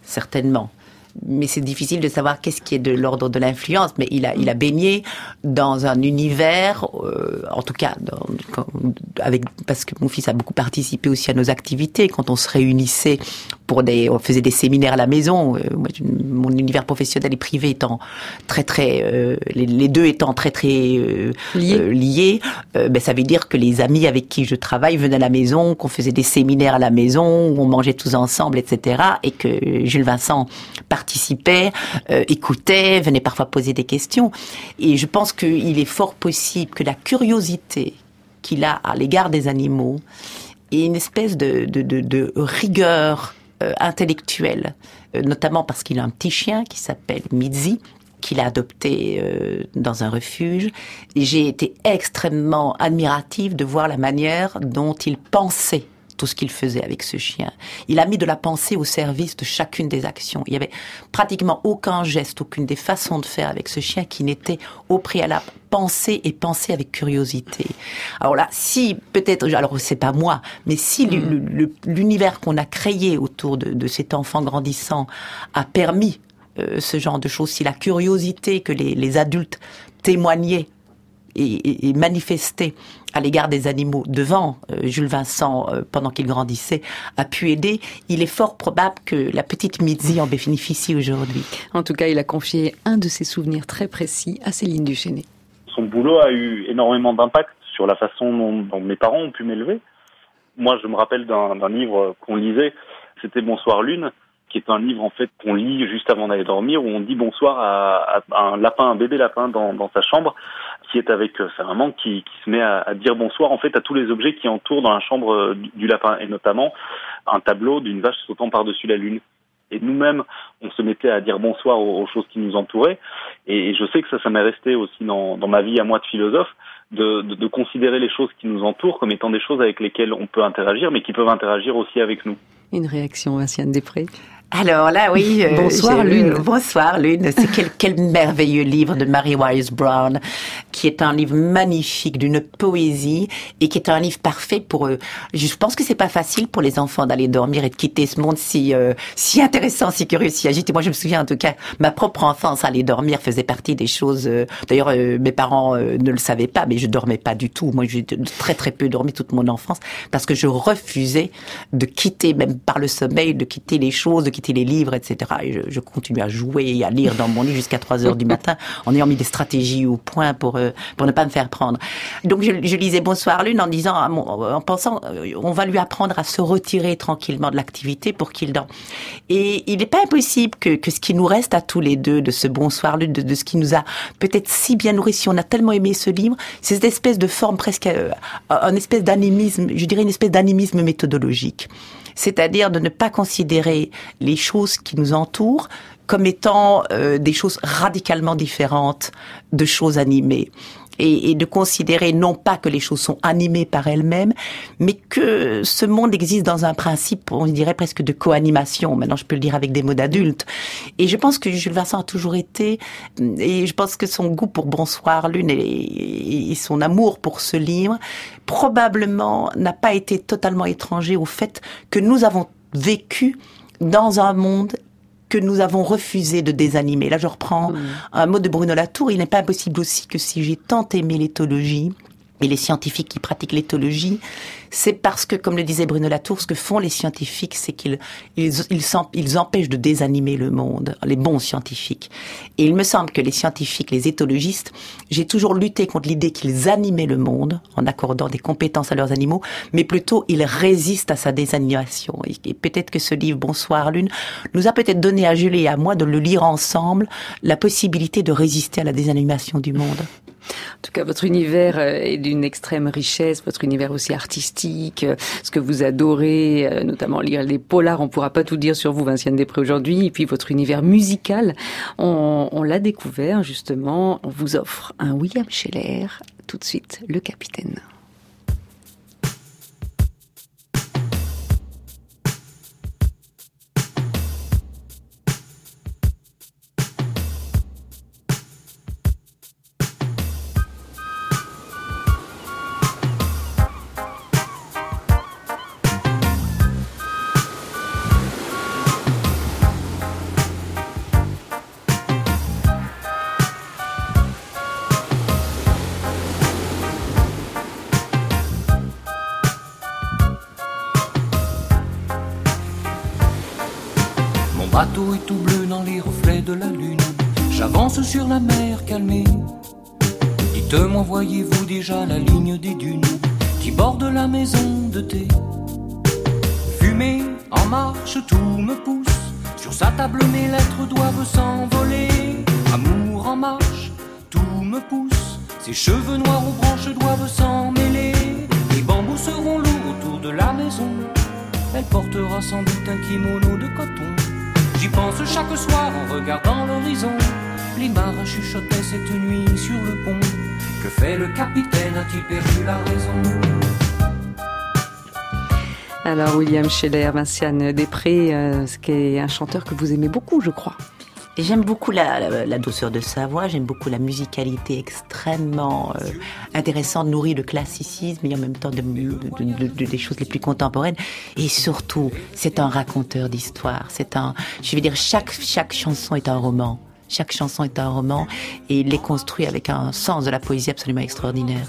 certainement. Mais c'est difficile de savoir qu'est-ce qui est de l'ordre de l'influence. Mais il a, il a baigné dans un univers, euh, en tout cas, dans, avec, parce que mon fils a beaucoup participé aussi à nos activités. Quand on se réunissait pour des, on faisait des séminaires à la maison. Euh, moi, mon univers professionnel et privé étant très très, euh, les, les deux étant très très euh, liés, euh, liés euh, ben ça veut dire que les amis avec qui je travaille venaient à la maison, qu'on faisait des séminaires à la maison, où on mangeait tous ensemble, et cetera. Et que Jules Vincent participait, euh, écoutait, venait parfois poser des questions. Et je pense qu'il est fort possible que la curiosité qu'il a à l'égard des animaux et une espèce de, de, de, de rigueur euh, intellectuelle, euh, notamment parce qu'il a un petit chien qui s'appelle Mitzi, qu'il a adopté euh, dans un refuge. Et j'ai été extrêmement admirative de voir la manière dont il pensait tout ce qu'il faisait avec ce chien. Il a mis de la pensée au service de chacune des actions. Il y avait pratiquement aucun geste, aucune des façons de faire avec ce chien qui n'était au préalable pensé et pensé avec curiosité. Alors là, si peut-être, alors c'est pas moi, mais si mmh. le, l'univers qu'on a créé autour de, de cet enfant grandissant a permis euh, ce genre de choses, si la curiosité que les, les adultes témoignaient et, et, et manifestaient à l'égard des animaux devant euh, Jules Vincent euh, pendant qu'il grandissait a pu aider, il est fort probable que la petite Mitzi en bénéficie aujourd'hui. En tout cas, il a confié un de ses souvenirs très précis à Céline Duchesnay. Son boulot a eu énormément d'impact sur la façon dont, dont mes parents ont pu m'élever. Moi, je me rappelle d'un, d'un livre qu'on lisait, c'était Bonsoir Lune, qui est un livre en fait qu'on lit juste avant d'aller dormir, où on dit bonsoir à, à un lapin, un bébé lapin dans, dans sa chambre, qui est avec sa maman, qui, qui se met à, à dire bonsoir en fait à tous les objets qui entourent dans la chambre du, du lapin, et notamment un tableau d'une vache sautant par-dessus la lune. Et nous-mêmes, on se mettait à dire bonsoir aux, aux choses qui nous entouraient, et, et je sais que ça, ça m'est resté aussi dans, dans ma vie à moi de philosophe, de, de, de considérer les choses qui nous entourent comme étant des choses avec lesquelles on peut interagir, mais qui peuvent interagir aussi avec nous. Une réaction, Vinciane Després. Alors là, oui. Euh, bonsoir Lune. Bonsoir Lune. C'est quel, quel merveilleux livre de Mary Wise Brown, qui est un livre magnifique, d'une poésie, et qui est un livre parfait pour eux. Je pense que c'est pas facile pour les enfants d'aller dormir et de quitter ce monde si euh, si intéressant, si curieux, si agité. Moi, je me souviens en tout cas, ma propre enfance, aller dormir faisait partie des choses. Euh, d'ailleurs, euh, mes parents euh, ne le savaient pas, mais je dormais pas du tout. Moi, j'ai très très peu dormi toute mon enfance parce que je refusais de quitter, même par le sommeil, de quitter les choses, de quitter les livres, et cetera. Et je, je continuais à jouer et à lire dans mon lit jusqu'à trois heures du matin, en ayant mis des stratégies au point pour euh, pour ne pas me faire prendre. Donc je, je lisais Bonsoir Lune en disant, en pensant, on va lui apprendre à se retirer tranquillement de l'activité pour qu'il dort. Et il n'est pas impossible que, que ce qui nous reste à tous les deux de ce Bonsoir Lune, de, de ce qui nous a peut-être si bien nourri, si on a tellement aimé ce livre, c'est cette espèce de forme presque, euh, un espèce d'animisme, je dirais une espèce d'animisme méthodologique. C'est-à-dire de ne pas considérer les choses qui nous entourent comme étant euh, des choses radicalement différentes de choses animées. Et, et de considérer non pas que les choses sont animées par elles-mêmes, mais que ce monde existe dans un principe, on dirait presque de co-animation. Maintenant, je peux le dire avec des mots d'adulte. Et je pense que Jules Vincent a toujours été, et je pense que son goût pour Bonsoir Lune et, et son amour pour ce livre, probablement n'a pas été totalement étranger au fait que nous avons vécu dans un monde que nous avons refusé de désanimer. Là, je reprends mmh. un mot de Bruno Latour. Il n'est pas impossible aussi que si j'ai tant aimé l'éthologie et les scientifiques qui pratiquent l'éthologie, c'est parce que, comme le disait Bruno Latour, ce que font les scientifiques, c'est qu'ils ils, ils, ils empêchent de désanimer le monde, les bons scientifiques. Et il me semble que les scientifiques, les éthologistes, j'ai toujours lutté contre l'idée qu'ils animaient le monde en accordant des compétences à leurs animaux, mais plutôt ils résistent à sa désanimation. Et, et peut-être que ce livre, Bonsoir Lune, nous a peut-être donné à Julie et à moi de le lire ensemble, la possibilité de résister à la désanimation du monde. En tout cas, votre univers est d'une extrême richesse, votre univers aussi artistique, ce que vous adorez, notamment lire les polars, on ne pourra pas tout dire sur vous, Vinciane Després, aujourd'hui, et puis votre univers musical, on, on l'a découvert justement, on vous offre un William Scheller, tout de suite, Le Capitaine. bateau est tout bleu dans les reflets de la lune. J'avance sur la mer calmée. Dites-moi, voyez-vous déjà la ligne des dunes qui borde la maison de thé? Fumée en marche, tout me pousse. Sur sa table mes lettres doivent s'envoler. Amour en marche, tout me pousse. Ses cheveux noirs aux branches doivent s'en mêler. Les bambous seront lourds autour de la maison. Elle portera sans doute un kimono de coton. J'y pense chaque soir en regardant l'horizon. Les marins chuchotaient cette nuit sur le pont. Que fait le capitaine, a-t-il perdu la raison? Alors William Scheller, Vinciane Després, euh, qui est un chanteur que vous aimez beaucoup, je crois. Et j'aime beaucoup la, la, la douceur de sa voix, j'aime beaucoup la musicalité extrêmement euh, intéressante, nourrie de classicisme et en même temps de, de, de, de, des choses les plus contemporaines. Et surtout, c'est un raconteur d'histoire. C'est un, je veux dire, chaque, chaque chanson est un roman. Chaque chanson est un roman et il les construit avec un sens de la poésie absolument extraordinaire.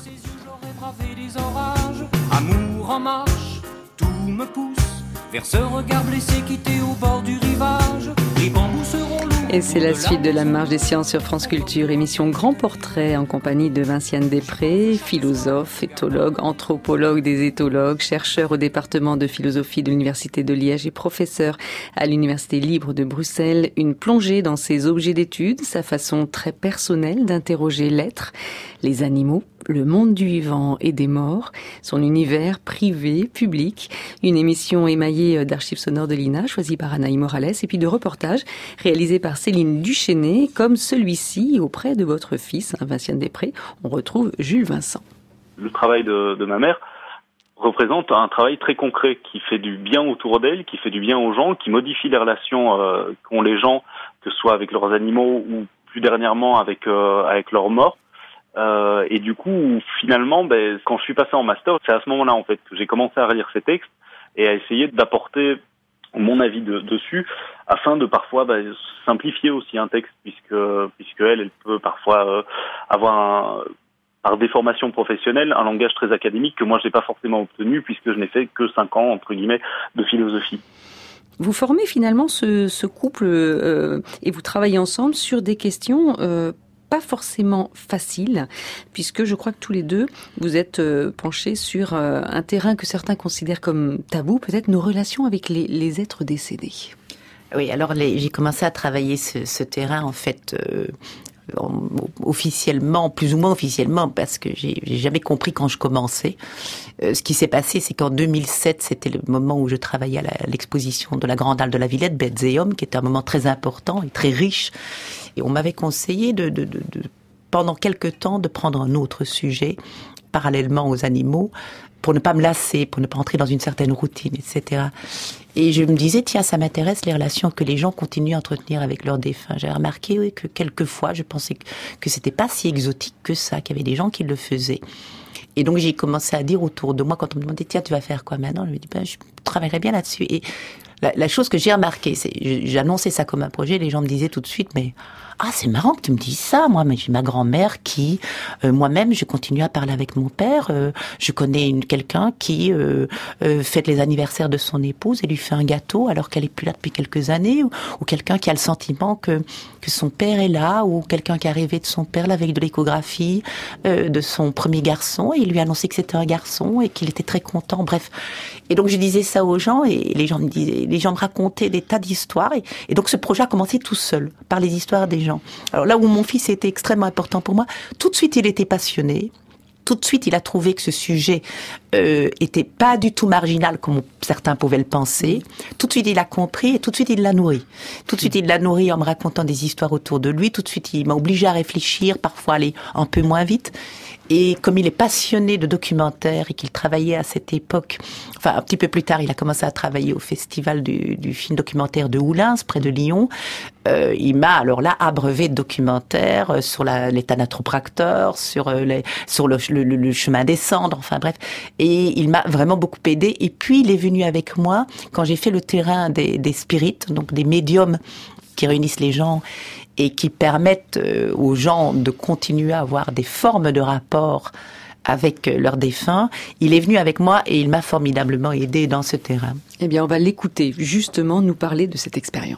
Amour en marche, tout me pousse vers ce regard blessé quitté au bord du rivage. Les bambous seront lourds. Et c'est la suite de la Marche des Sciences sur France Culture, émission Grand Portrait en compagnie de Vinciane Després, philosophe, éthologue, anthropologue des éthologues, chercheur au département de philosophie de l'Université de Liège et professeur à l'Université libre de Bruxelles. Une plongée dans ses objets d'étude, sa façon très personnelle d'interroger l'être, les animaux, le monde du vivant et des morts, son univers privé, public, une émission émaillée d'archives sonores de l'I N A, choisie par Anaïs Morales, et puis de reportages réalisés par Céline Duchesnay, comme celui-ci auprès de votre fils, hein, Vinciane Després. On retrouve Jules Vincent. Le travail de, de ma mère représente un travail très concret qui fait du bien autour d'elle, qui fait du bien aux gens, qui modifie les relations euh, qu'ont les gens, que ce soit avec leurs animaux ou plus dernièrement avec, euh, avec leurs morts. Euh, et du coup, finalement, ben, quand je suis passé en master, c'est à ce moment-là en fait que j'ai commencé à relire ces textes et à essayer d'apporter mon avis de, dessus, afin de parfois ben, simplifier aussi un texte, puisque puisque elle, elle peut parfois euh, avoir un, par des formations professionnelles un langage très académique que moi je n'ai pas forcément obtenu, puisque je n'ai fait que cinq ans entre guillemets de philosophie. Vous formez finalement ce, ce couple euh, et vous travaillez ensemble sur des questions euh, pas forcément facile, puisque je crois que tous les deux, vous êtes euh, penchés sur euh, un terrain que certains considèrent comme tabou, peut-être nos relations avec les, les êtres décédés. Oui, alors les, j'ai commencé à travailler ce, ce terrain, en fait, euh, en, officiellement, plus ou moins officiellement, parce que j'ai, j'ai jamais compris quand je commençais. Euh, ce qui s'est passé, c'est qu'en deux mille sept, c'était le moment où je travaillais à, la, à l'exposition de la Grande Halle de la Villette, Bêtes et Hommes, qui était un moment très important et très riche. Et on m'avait conseillé de, de, de, de, pendant quelque temps, de prendre un autre sujet, parallèlement aux animaux, pour ne pas me lasser, pour ne pas entrer dans une certaine routine, et cetera. Et je me disais, tiens, ça m'intéresse les relations que les gens continuent à entretenir avec leurs défunts. J'ai remarqué oui, que quelquefois, je pensais que, que c'était pas si exotique que ça, qu'il y avait des gens qui le faisaient. Et donc, j'ai commencé à dire autour de moi, quand on me demandait, tiens, tu vas faire quoi maintenant? Je me dis, ben, je travaillerai bien là-dessus. Et la, la chose que j'ai remarquée, c'est, j'annonçais ça comme un projet, les gens me disaient tout de suite, mais, ah, c'est marrant que tu me dises ça. Moi, mais j'ai ma grand-mère qui, euh, moi-même, je continue à parler avec mon père. Euh, je connais une, quelqu'un qui euh, euh, fête les anniversaires de son épouse et lui fait un gâteau alors qu'elle est plus là depuis quelques années. Ou, ou quelqu'un qui a le sentiment que que son père est là, ou quelqu'un qui a rêvé de son père là avec de l'échographie euh, de son premier garçon et il lui a annoncé que c'était un garçon et qu'il était très content. Bref. Et donc je disais ça aux gens et les gens me disaient, les gens me racontaient des tas d'histoires et, et donc ce projet a commencé tout seul par les histoires des gens. Alors là où mon fils était extrêmement important pour moi, tout de suite il était passionné. Tout de suite, il a trouvé que ce sujet euh, était pas du tout marginal comme certains pouvaient le penser. Tout de suite, il a compris et tout de suite, il l'a nourri. Tout de suite, il l'a nourri en me racontant des histoires autour de lui. Tout de suite, il m'a obligé à réfléchir, parfois aller un peu moins vite. Et comme il est passionné de documentaires et qu'il travaillait à cette époque, enfin un petit peu plus tard, il a commencé à travailler au festival du, du film documentaire de Oulins, près de Lyon. Euh, il m'a alors là abreuvé de documentaires sur la, les thanatopracteurs, sur, les, sur le, le, le chemin des cendres, enfin bref. Et il m'a vraiment beaucoup aidé. Et puis il est venu avec moi quand j'ai fait le terrain des, des spirites, donc des médiums qui réunissent les gens et qui permettent aux gens de continuer à avoir des formes de rapport avec leurs défunts. Il est venu avec moi et il m'a formidablement aidé dans ce terrain. Eh bien, on va l'écouter, justement, nous parler de cette expérience.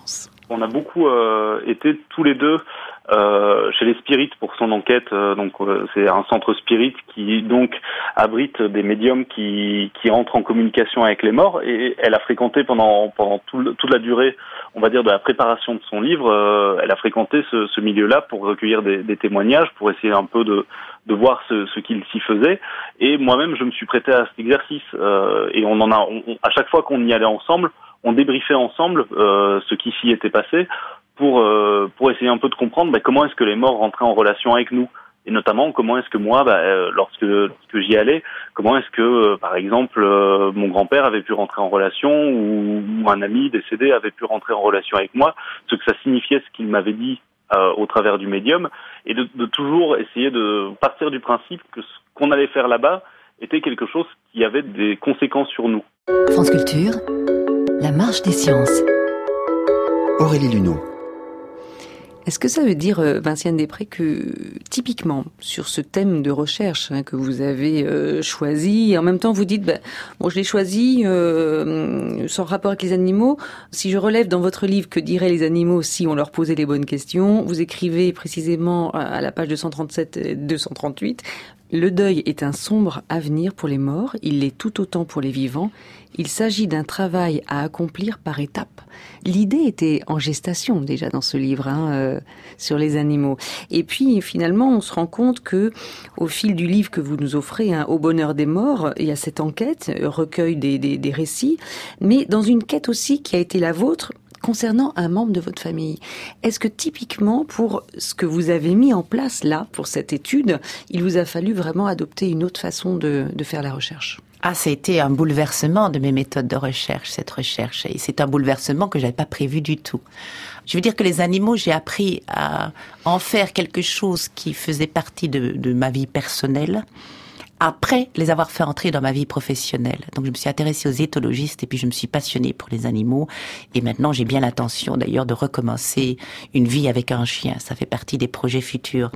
On a beaucoup euh, été tous les deux euh, chez les Spirites pour son enquête. Euh, donc euh, c'est un centre spirit qui donc abrite des médiums qui qui entrent en communication avec les morts. Et elle a fréquenté pendant pendant tout le, toute la durée, on va dire, de la préparation de son livre. Euh, elle a fréquenté ce, ce milieu-là pour recueillir des, des témoignages, pour essayer un peu de de voir ce, ce qu'il s'y faisait. Et moi-même, je me suis prêté à cet exercice. Euh, et on en a, on, à chaque fois qu'on y allait ensemble, on débriefait ensemble euh, ce qui s'y était passé pour euh, pour essayer un peu de comprendre bah, comment est-ce que les morts rentraient en relation avec nous. Et notamment, comment est-ce que moi, bah, euh, lorsque, lorsque j'y allais, comment est-ce que, euh, par exemple, euh, mon grand-père avait pu rentrer en relation ou, ou un ami décédé avait pu rentrer en relation avec moi, ce que ça signifiait, ce qu'il m'avait dit euh, au travers du médium, et de, de toujours essayer de partir du principe que ce qu'on allait faire là-bas était quelque chose qui avait des conséquences sur nous. France Culture, la marche des sciences. Aurélie Luneau. Est-ce que ça veut dire, Vinciane Després, que typiquement sur ce thème de recherche hein, que vous avez euh, choisi, et en même temps vous dites, bah, bon, je l'ai choisi euh, sans rapport avec les animaux. Si je relève dans votre livre que diraient les animaux si on leur posait les bonnes questions, vous écrivez précisément à la page deux cent trente-sept et deux cent trente-huit, le deuil est un sombre avenir pour les morts, il l'est tout autant pour les vivants. Il s'agit d'un travail à accomplir par étapes. L'idée était en gestation déjà dans ce livre hein, euh, sur les animaux. Et puis finalement, on se rend compte que au fil du livre que vous nous offrez, hein, Au bonheur des morts, il y a cette enquête, recueil des, des, des récits, mais dans une quête aussi qui a été la vôtre concernant un membre de votre famille. Est-ce que typiquement pour ce que vous avez mis en place là, pour cette étude, il vous a fallu vraiment adopter une autre façon de, de faire la recherche ? Ah, ça a été un bouleversement de mes méthodes de recherche, cette recherche. Et c'est un bouleversement que j'avais pas prévu du tout. Je veux dire que les animaux, j'ai appris à en faire quelque chose qui faisait partie de, de ma vie personnelle, après les avoir fait entrer dans ma vie professionnelle. Donc je me suis intéressée aux éthologistes et puis je me suis passionnée pour les animaux. Et maintenant, j'ai bien l'intention d'ailleurs de recommencer une vie avec un chien. Ça fait partie des projets futurs.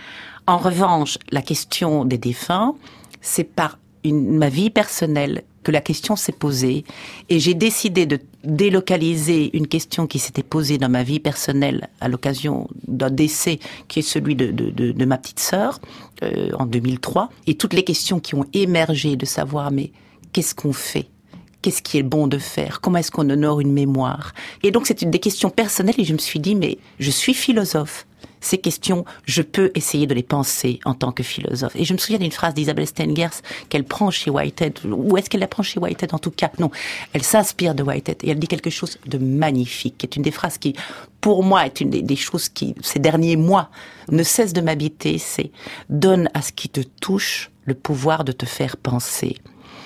En revanche, la question des défunts, c'est par Une, ma vie personnelle que la question s'est posée et j'ai décidé de délocaliser une question qui s'était posée dans ma vie personnelle à l'occasion d'un décès qui est celui de, de, de, de ma petite sœur euh, en deux mille trois et toutes les questions qui ont émergé de savoir mais qu'est-ce qu'on fait ? Qu'est-ce qui est bon de faire ? Comment est-ce qu'on honore une mémoire ? Et donc c'est une des questions personnelles et je me suis dit mais je suis philosophe. Ces questions, je peux essayer de les penser en tant que philosophe. Et je me souviens d'une phrase d'Isabelle Stengers qu'elle prend chez Whitehead. Ou est-ce qu'elle la prend chez Whitehead en tout cas ? Non, elle s'inspire de Whitehead et elle dit quelque chose de magnifique, qui est une des phrases qui, pour moi, est une des, des choses qui, ces derniers mois, ne cesse de m'habiter. C'est « Donne à ce qui te touche le pouvoir de te faire penser ».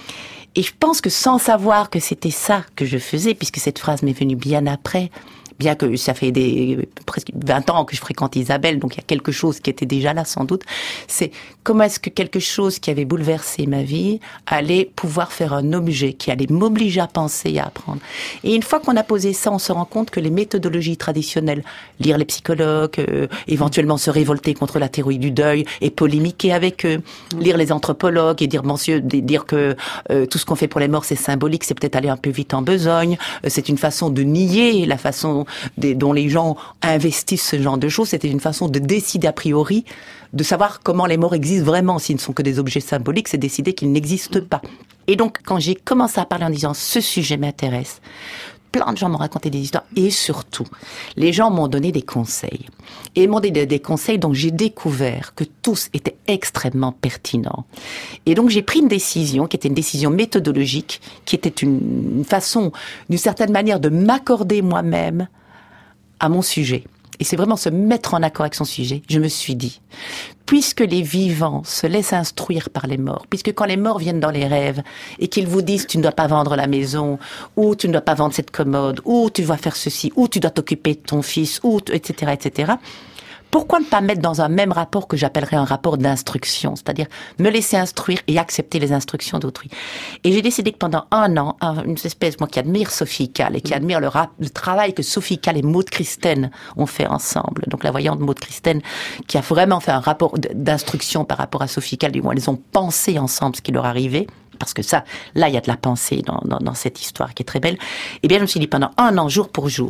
Et je pense que sans savoir que c'était ça que je faisais, puisque cette phrase m'est venue bien après, bien que ça fait des presque vingt ans que je fréquente Isabelle, donc il y a quelque chose qui était déjà là sans doute, c'est comment est-ce que quelque chose qui avait bouleversé ma vie allait pouvoir faire un objet qui allait m'obliger à penser et à apprendre. Et une fois qu'on a posé ça, on se rend compte que les méthodologies traditionnelles, lire les psychologues, euh, éventuellement se révolter contre la théorie du deuil et polémiquer avec eux, lire les anthropologues et dire, monsieur, dire que euh, tout ce qu'on fait pour les morts c'est symbolique, c'est peut-être aller un peu vite en besogne, euh, c'est une façon de nier la façon Des, dont les gens investissent ce genre de choses, c'était une façon de décider a priori, de savoir comment les morts existent vraiment. S'ils ne sont que des objets symboliques, c'est décider qu'ils n'existent pas. Et donc, quand j'ai commencé à parler en disant « ce sujet m'intéresse », plein de gens m'ont raconté des histoires et surtout, les gens m'ont donné des conseils. Et m'ont donné des conseils dont j'ai découvert que tous étaient extrêmement pertinents. Et donc j'ai pris une décision qui était une décision méthodologique, qui était une, une façon, d'une certaine manière, de m'accorder moi-même à mon sujet. Et c'est vraiment se mettre en accord avec son sujet. Je me suis dit, puisque les vivants se laissent instruire par les morts, puisque quand les morts viennent dans les rêves et qu'ils vous disent tu ne dois pas vendre la maison, ou tu ne dois pas vendre cette commode, ou tu dois faire ceci, ou tu dois t'occuper de ton fils, ou et cetera, et cetera, pourquoi ne pas mettre dans un même rapport que j'appellerais un rapport d'instruction, c'est-à-dire me laisser instruire et accepter les instructions d'autrui. Et j'ai décidé que pendant un an, une espèce, moi qui admire Sophie Calle et qui admire le, rap, le travail que Sophie Calle et Maud Christen ont fait ensemble, donc la voyante Maud Christen qui a vraiment fait un rapport d'instruction par rapport à Sophie Calle, du moins elles ont pensé ensemble ce qui leur arrivait, parce que ça, là il y a de la pensée dans, dans, dans cette histoire qui est très belle, et bien je me suis dit pendant un an, jour pour jour,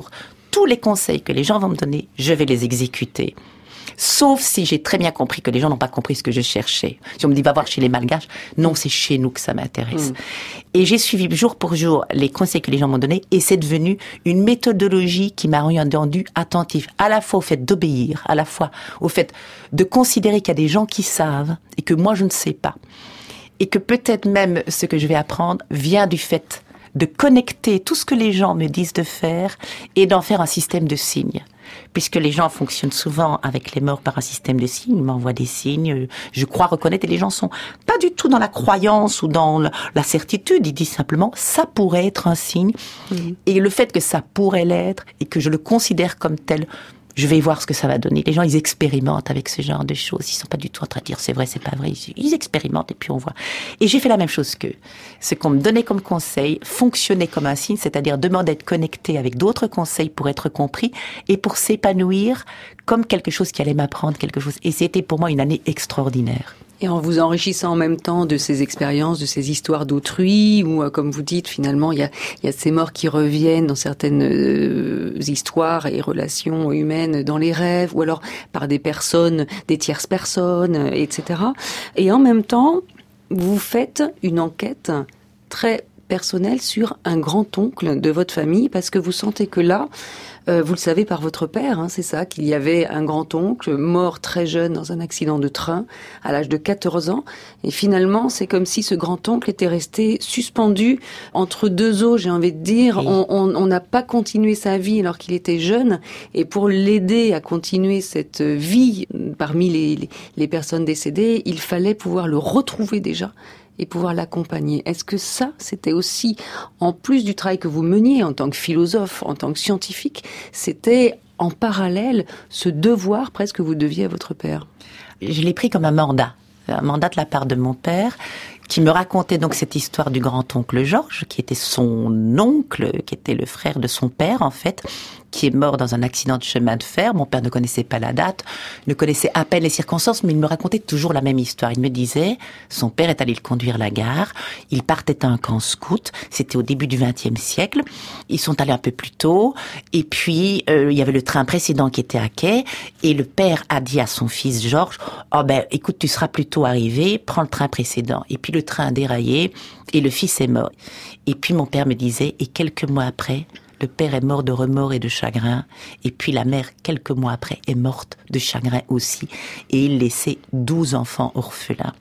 tous les conseils que les gens vont me donner, je vais les exécuter. Sauf si j'ai très bien compris que les gens n'ont pas compris ce que je cherchais. Si on me dit, va voir chez les Malgaches, non, c'est chez nous que ça m'intéresse. Mmh. Et j'ai suivi jour pour jour les conseils que les gens m'ont donnés, et c'est devenu une méthodologie qui m'a rendu attentif à la fois au fait d'obéir, à la fois au fait de considérer qu'il y a des gens qui savent, et que moi je ne sais pas. Et que peut-être même ce que je vais apprendre vient du fait de connecter tout ce que les gens me disent de faire, et d'en faire un système de signes. Puisque les gens fonctionnent souvent avec les morts par un système de signes, ils m'envoient des signes, je crois reconnaître, et les gens sont pas du tout dans la croyance ou dans la certitude, ils disent simplement, ça pourrait être un signe, mmh. et le fait que ça pourrait l'être, et que je le considère comme tel, je vais voir ce que ça va donner. Les gens, ils expérimentent avec ce genre de choses. Ils sont pas du tout en train de dire c'est vrai, c'est pas vrai. Ils expérimentent et puis on voit. Et j'ai fait la même chose qu'eux. Ce qu'on me donnait comme conseil fonctionnait comme un signe, c'est-à-dire demander d'être connecté avec d'autres conseils pour être compris et pour s'épanouir comme quelque chose qui allait m'apprendre quelque chose. Et c'était pour moi une année extraordinaire. Et en vous enrichissant en même temps de ces expériences, de ces histoires d'autrui, où, comme vous dites, finalement, il y a, il y a ces morts qui reviennent dans certaines euh, histoires et relations humaines dans les rêves, ou alors par des personnes, des tierces personnes, et cetera. Et en même temps, vous faites une enquête très personnelle sur un grand-oncle de votre famille, parce que vous sentez que là, euh, vous le savez par votre père, hein, c'est ça, qu'il y avait un grand-oncle mort très jeune dans un accident de train à l'âge de quatorze ans, et finalement c'est comme si ce grand-oncle était resté suspendu entre deux eaux, j'ai envie de dire. Oui. On n'a pas continué sa vie alors qu'il était jeune, et pour l'aider à continuer cette vie parmi les, les, les personnes décédées, il fallait pouvoir le retrouver déjà et pouvoir l'accompagner. Est-ce que ça, c'était aussi, en plus du travail que vous meniez en tant que philosophe, en tant que scientifique, c'était en parallèle ce devoir presque que vous deviez à votre père? Je l'ai pris comme un mandat, un mandat de la part de mon père, qui me racontait donc cette histoire du grand-oncle Georges, qui était son oncle, qui était le frère de son père en fait, qui est mort dans un accident de chemin de fer. Mon père ne connaissait pas la date, ne connaissait à peine les circonstances, mais il me racontait toujours la même histoire. Il me disait, son père est allé le conduire à la gare, il partait à un camp scout, c'était au début du vingtième siècle, ils sont allés un peu plus tôt, et puis euh, il y avait le train précédent qui était à quai, et le père a dit à son fils Georges, oh ben écoute, tu seras plus tôt arrivé, prends le train précédent. Et puis le train a déraillé, et le fils est mort. Et puis mon père me disait, et quelques mois après, le père est mort de remords et de chagrin, et puis la mère, quelques mois après, est morte de chagrin aussi, et il laissait douze enfants orphelins.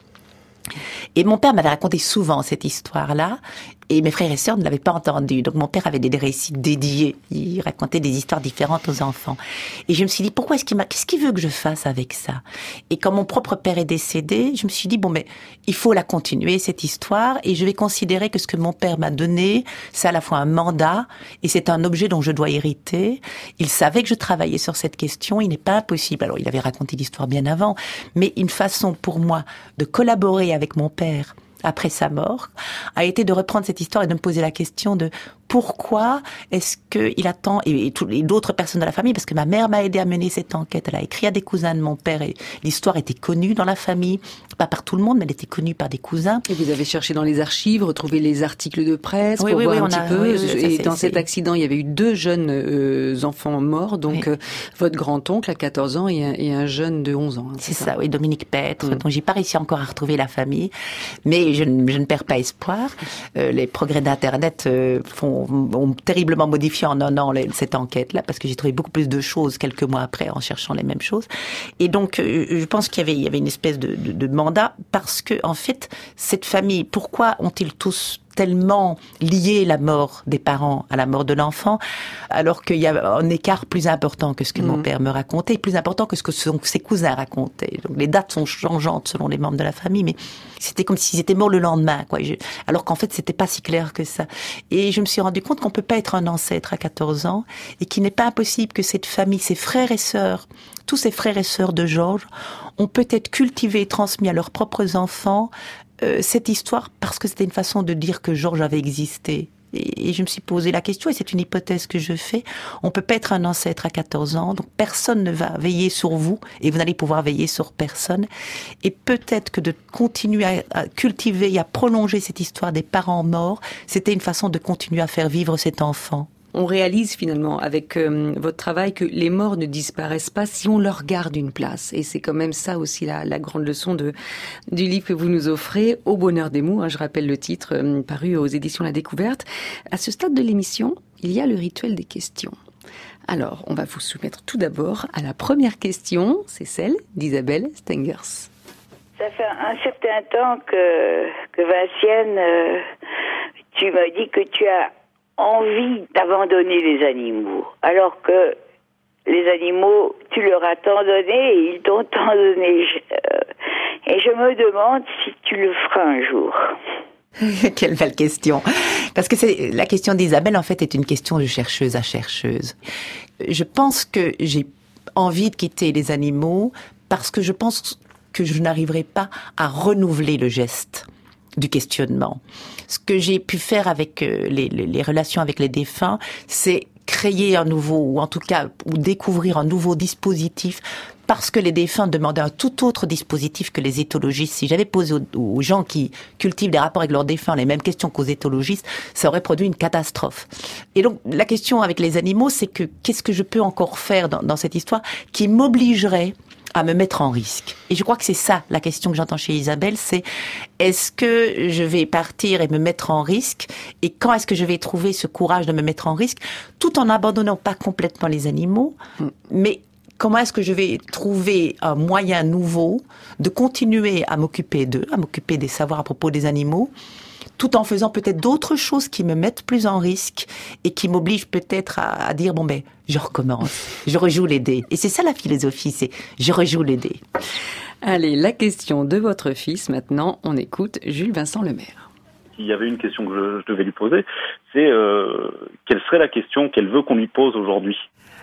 Et mon père m'avait raconté souvent cette histoire-là, et mes frères et sœurs ne l'avaient pas entendue. Donc mon père avait des récits dédiés, il racontait des histoires différentes aux enfants. Et je me suis dit, pourquoi est-ce qu'il m'a, qu'est-ce qu'il veut que je fasse avec ça? Et quand mon propre père est décédé, je me suis dit, bon, mais il faut la continuer, cette histoire, et je vais considérer que ce que mon père m'a donné, c'est à la fois un mandat, et c'est un objet dont je dois hériter. Il savait que je travaillais sur cette question, il n'est pas impossible. Alors il avait raconté l'histoire bien avant, mais une façon pour moi de collaborer avec mon père après sa mort, a été de reprendre cette histoire et de me poser la question de pourquoi est-ce qu'il attend, et, et, tout, et d'autres personnes de la famille, parce que ma mère m'a aidé à mener cette enquête, elle a écrit à des cousins de mon père, et l'histoire était connue dans la famille, pas par tout le monde, mais elle était connue par des cousins. Et vous avez cherché dans les archives, retrouvé les articles de presse, oui, pour oui, voir oui, un on petit a, peu, oui, oui, ça, et c'est, dans c'est... cet accident, il y avait eu deux jeunes euh, enfants morts, donc oui. euh, votre grand-oncle à quatorze ans et un, et un jeune de onze ans. Hein, c'est, c'est ça, ça, oui, Dominique Pêtre, mmh. dont j'ai pas réussi encore à retrouver la famille, mais je, je ne perds pas espoir. Euh, les progrès d'Internet euh, font, ont terriblement modifié en un an les, cette enquête-là, parce que j'ai trouvé beaucoup plus de choses quelques mois après en cherchant les mêmes choses. Et donc, euh, je pense qu'il y avait, il y avait une espèce de, de, de mandat, parce que, en fait, cette famille, pourquoi ont-ils tous tellement lié la mort des parents à la mort de l'enfant, alors qu'il y a un écart plus important que ce que mmh. mon père me racontait, plus important que ce que son, ses cousins racontaient. Donc les dates sont changeantes selon les membres de la famille, mais c'était comme s'ils étaient morts le lendemain, quoi. Je, alors qu'en fait, c'était pas si clair que ça. Et je me suis rendu compte qu'on peut pas être un ancêtre à quatorze ans, et qu'il n'est pas impossible que cette famille, ses frères et sœurs, tous ces frères et sœurs de Georges, ont peut-être cultivé et transmis à leurs propres enfants Euh, cette histoire, parce que c'était une façon de dire que Georges avait existé. Et, et je me suis posé la question, et c'est une hypothèse que je fais, on peut pas être un ancêtre à quatorze ans, donc personne ne va veiller sur vous, et vous n'allez pouvoir veiller sur personne. Et peut-être que de continuer à, à cultiver et à prolonger cette histoire des parents morts, c'était une façon de continuer à faire vivre cet enfant. On réalise finalement avec euh, votre travail que les morts ne disparaissent pas si on leur garde une place. Et c'est quand même ça aussi la, la grande leçon de, du livre que vous nous offrez, Au bonheur des mots. Hein, je rappelle le titre, euh, paru aux éditions La Découverte. À ce stade de l'émission, il y a le rituel des questions. Alors, on va vous soumettre tout d'abord à la première question. C'est celle d'Isabelle Stengers. Ça fait un certain temps que, que Vinciane, euh, tu m'as dit que tu as envie d'abandonner les animaux, alors que les animaux, tu leur as tant donné et ils t'ont tant donné. Euh, et je me demande si tu le feras un jour. Quelle belle question. Parce que c'est, la question d'Isabelle, en fait, est une question de chercheuse à chercheuse. Je pense que j'ai envie de quitter les animaux parce que je pense que je n'arriverai pas à renouveler le geste du questionnement. Ce que j'ai pu faire avec les, les, les relations avec les défunts, c'est créer un nouveau, ou en tout cas, ou découvrir un nouveau dispositif, parce que les défunts demandaient un tout autre dispositif que les éthologistes. Si j'avais posé aux, aux gens qui cultivent des rapports avec leurs défunts les mêmes questions qu'aux éthologistes, ça aurait produit une catastrophe. Et donc, la question avec les animaux, c'est que qu'est-ce que je peux encore faire dans, dans cette histoire qui m'obligerait à me mettre en risque. Et je crois que c'est ça la question que j'entends chez Isabelle, c'est est-ce que je vais partir et me mettre en risque, et quand est-ce que je vais trouver ce courage de me mettre en risque, tout en n'abandonnant pas complètement les animaux, mm. mais comment est-ce que je vais trouver un moyen nouveau de continuer à m'occuper d'eux, à m'occuper des savoirs à propos des animaux, tout en faisant peut-être d'autres choses qui me mettent plus en risque et qui m'obligent peut-être à, à dire, bon ben, je recommence, je rejoue les dés. Et c'est ça la philosophie, c'est je rejoue les dés. Allez, la question de votre fils, maintenant, on écoute Jules Vincent Lemaire. Il y avait une question que je, je devais lui poser, c'est euh, quelle serait la question qu'elle veut qu'on lui pose aujourd'hui ?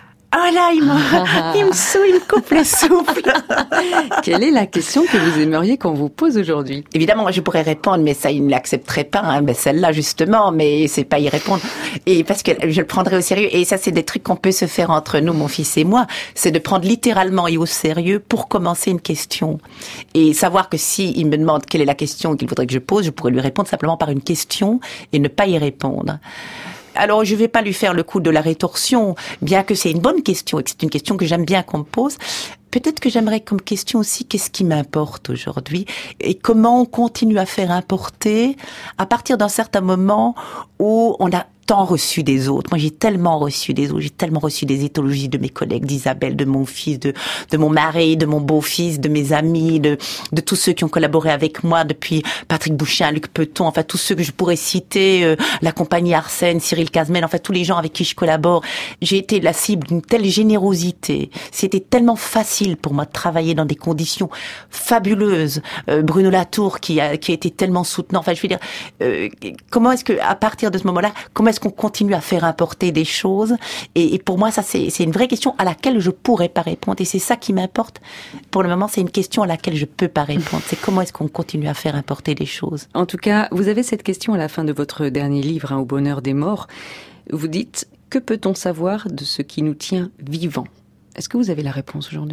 Ah là, il, il me souffle, il me coupe le souffle. Quelle est la question que vous aimeriez qu'on vous pose aujourd'hui ? Évidemment, je pourrais répondre, mais ça, il ne l'accepterait pas. Hein. Ben, celle-là, justement, mais c'est pas y répondre. Et parce que je le prendrais au sérieux. Et ça, c'est des trucs qu'on peut se faire entre nous, mon fils et moi. C'est de prendre littéralement et au sérieux pour commencer une question. Et savoir que si il me demande quelle est la question qu'il voudrait que je pose, je pourrais lui répondre simplement par une question et ne pas y répondre. Alors, je vais pas lui faire le coup de la rétorsion, bien que c'est une bonne question et que c'est une question que j'aime bien qu'on me pose. Peut-être que j'aimerais comme question aussi qu'est-ce qui m'importe aujourd'hui et comment on continue à faire importer à partir d'un certain moment où on a tant reçu des autres. Moi, j'ai tellement reçu des autres, j'ai tellement reçu des éthologies de mes collègues, d'Isabelle, de mon fils, de de mon mari, de mon beau-fils, de mes amis, de de tous ceux qui ont collaboré avec moi depuis Patrick Bouchin, Luc Peton, enfin tous ceux que je pourrais citer, euh, la compagnie Arsène, Cyril Casmel, enfin tous les gens avec qui je collabore. J'ai été la cible d'une telle générosité. C'était tellement facile pour moi de travailler dans des conditions fabuleuses. Euh, Bruno Latour qui a qui a été tellement soutenant. Enfin, je veux dire, euh, comment est-ce que à partir de ce moment-là, comment est-ce qu'on continue à faire importer des choses et, et pour moi, ça, c'est, c'est une vraie question à laquelle je pourrais pas répondre. Et c'est ça qui m'importe. Pour le moment, c'est une question à laquelle je peux pas répondre. C'est comment est-ce qu'on continue à faire importer des choses. En tout cas, vous avez cette question à la fin de votre dernier livre, hein, Au bonheur des morts. Vous dites, que peut-on savoir de ce qui nous tient vivants ? Est-ce que vous avez la réponse aujourd'hui ?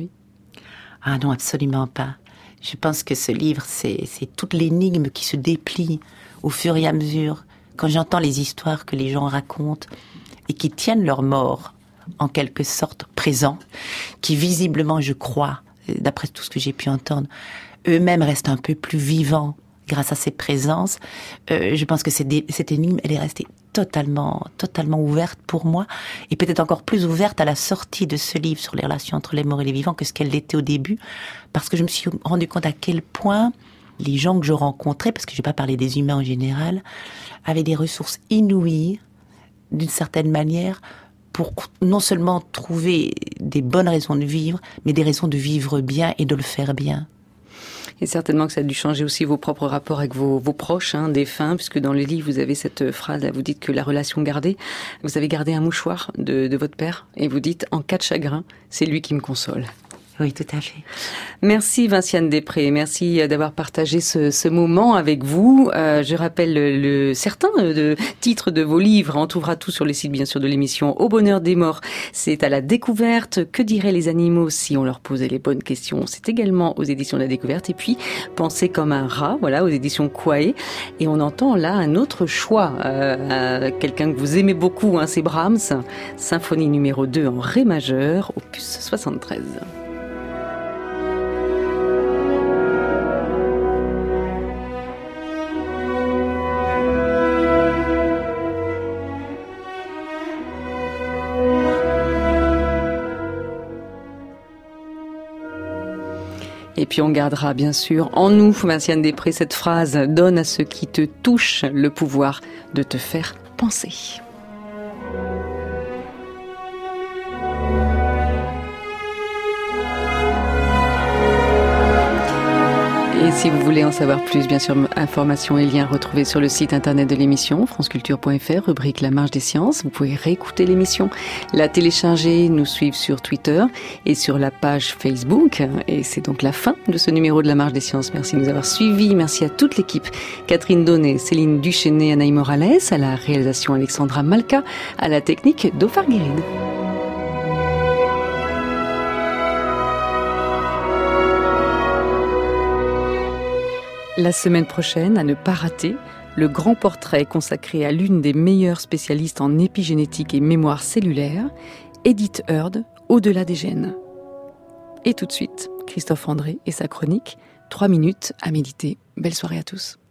Ah non, absolument pas. Je pense que ce livre, c'est, c'est toute l'énigme qui se déplie au fur et à mesure. Quand j'entends les histoires que les gens racontent et qui tiennent leur mort en quelque sorte présent, qui visiblement, je crois, d'après tout ce que j'ai pu entendre, eux-mêmes restent un peu plus vivants grâce à ces présences, euh, je pense que cette, cette énigme, elle est restée totalement, totalement ouverte pour moi, et peut-être encore plus ouverte à la sortie de ce livre sur les relations entre les morts et les vivants que ce qu'elle l'était au début, parce que je me suis rendu compte à quel point les gens que je rencontrais, parce que je vais pas parler des humains en général, avaient des ressources inouïes, d'une certaine manière, pour non seulement trouver des bonnes raisons de vivre, mais des raisons de vivre bien et de le faire bien. Et certainement que ça a dû changer aussi vos propres rapports avec vos, vos proches, hein, défunts, puisque dans le livre, vous avez cette phrase, là, vous dites que la relation gardée, vous avez gardé un mouchoir de, de votre père, et vous dites, en cas de chagrin, c'est lui qui me console. Oui, tout à fait. Merci Vinciane Després, merci d'avoir partagé ce, ce moment avec vous. Euh, je rappelle le, le certains de, titres de vos livres. On trouvera tout sur les sites, bien sûr, de l'émission. Au bonheur des morts, c'est à la découverte. Que diraient les animaux si on leur posait les bonnes questions? C'est également aux éditions de la découverte. Et puis, Penser comme un rat, voilà, aux éditions Quae. Et on entend là un autre choix, euh, quelqu'un que vous aimez beaucoup, hein, c'est Brahms, symphonie numéro deux en ré majeur, opus soixante-treize. Et puis on gardera bien sûr en nous, Vinciane Després, cette phrase « Donne à ceux qui te touchent le pouvoir de te faire penser ». Et si vous voulez en savoir plus, bien sûr, informations et liens retrouvés sur le site internet de l'émission, franceculture point f r, rubrique La Marche des Sciences. Vous pouvez réécouter l'émission, la télécharger, nous suivre sur Twitter et sur la page Facebook. Et c'est donc la fin de ce numéro de La Marche des Sciences. Merci de nous avoir suivis. Merci à toute l'équipe. Catherine Donnet, Céline Duchesnay, Anaïs Morales, à la réalisation Alexandra Malka, à la technique Dofar Guérine. La semaine prochaine, à ne pas rater, le grand portrait consacré à l'une des meilleures spécialistes en épigénétique et mémoire cellulaire, Edith Heard, Au-delà des gènes. Et tout de suite, Christophe André et sa chronique, trois minutes à méditer. Belle soirée à tous.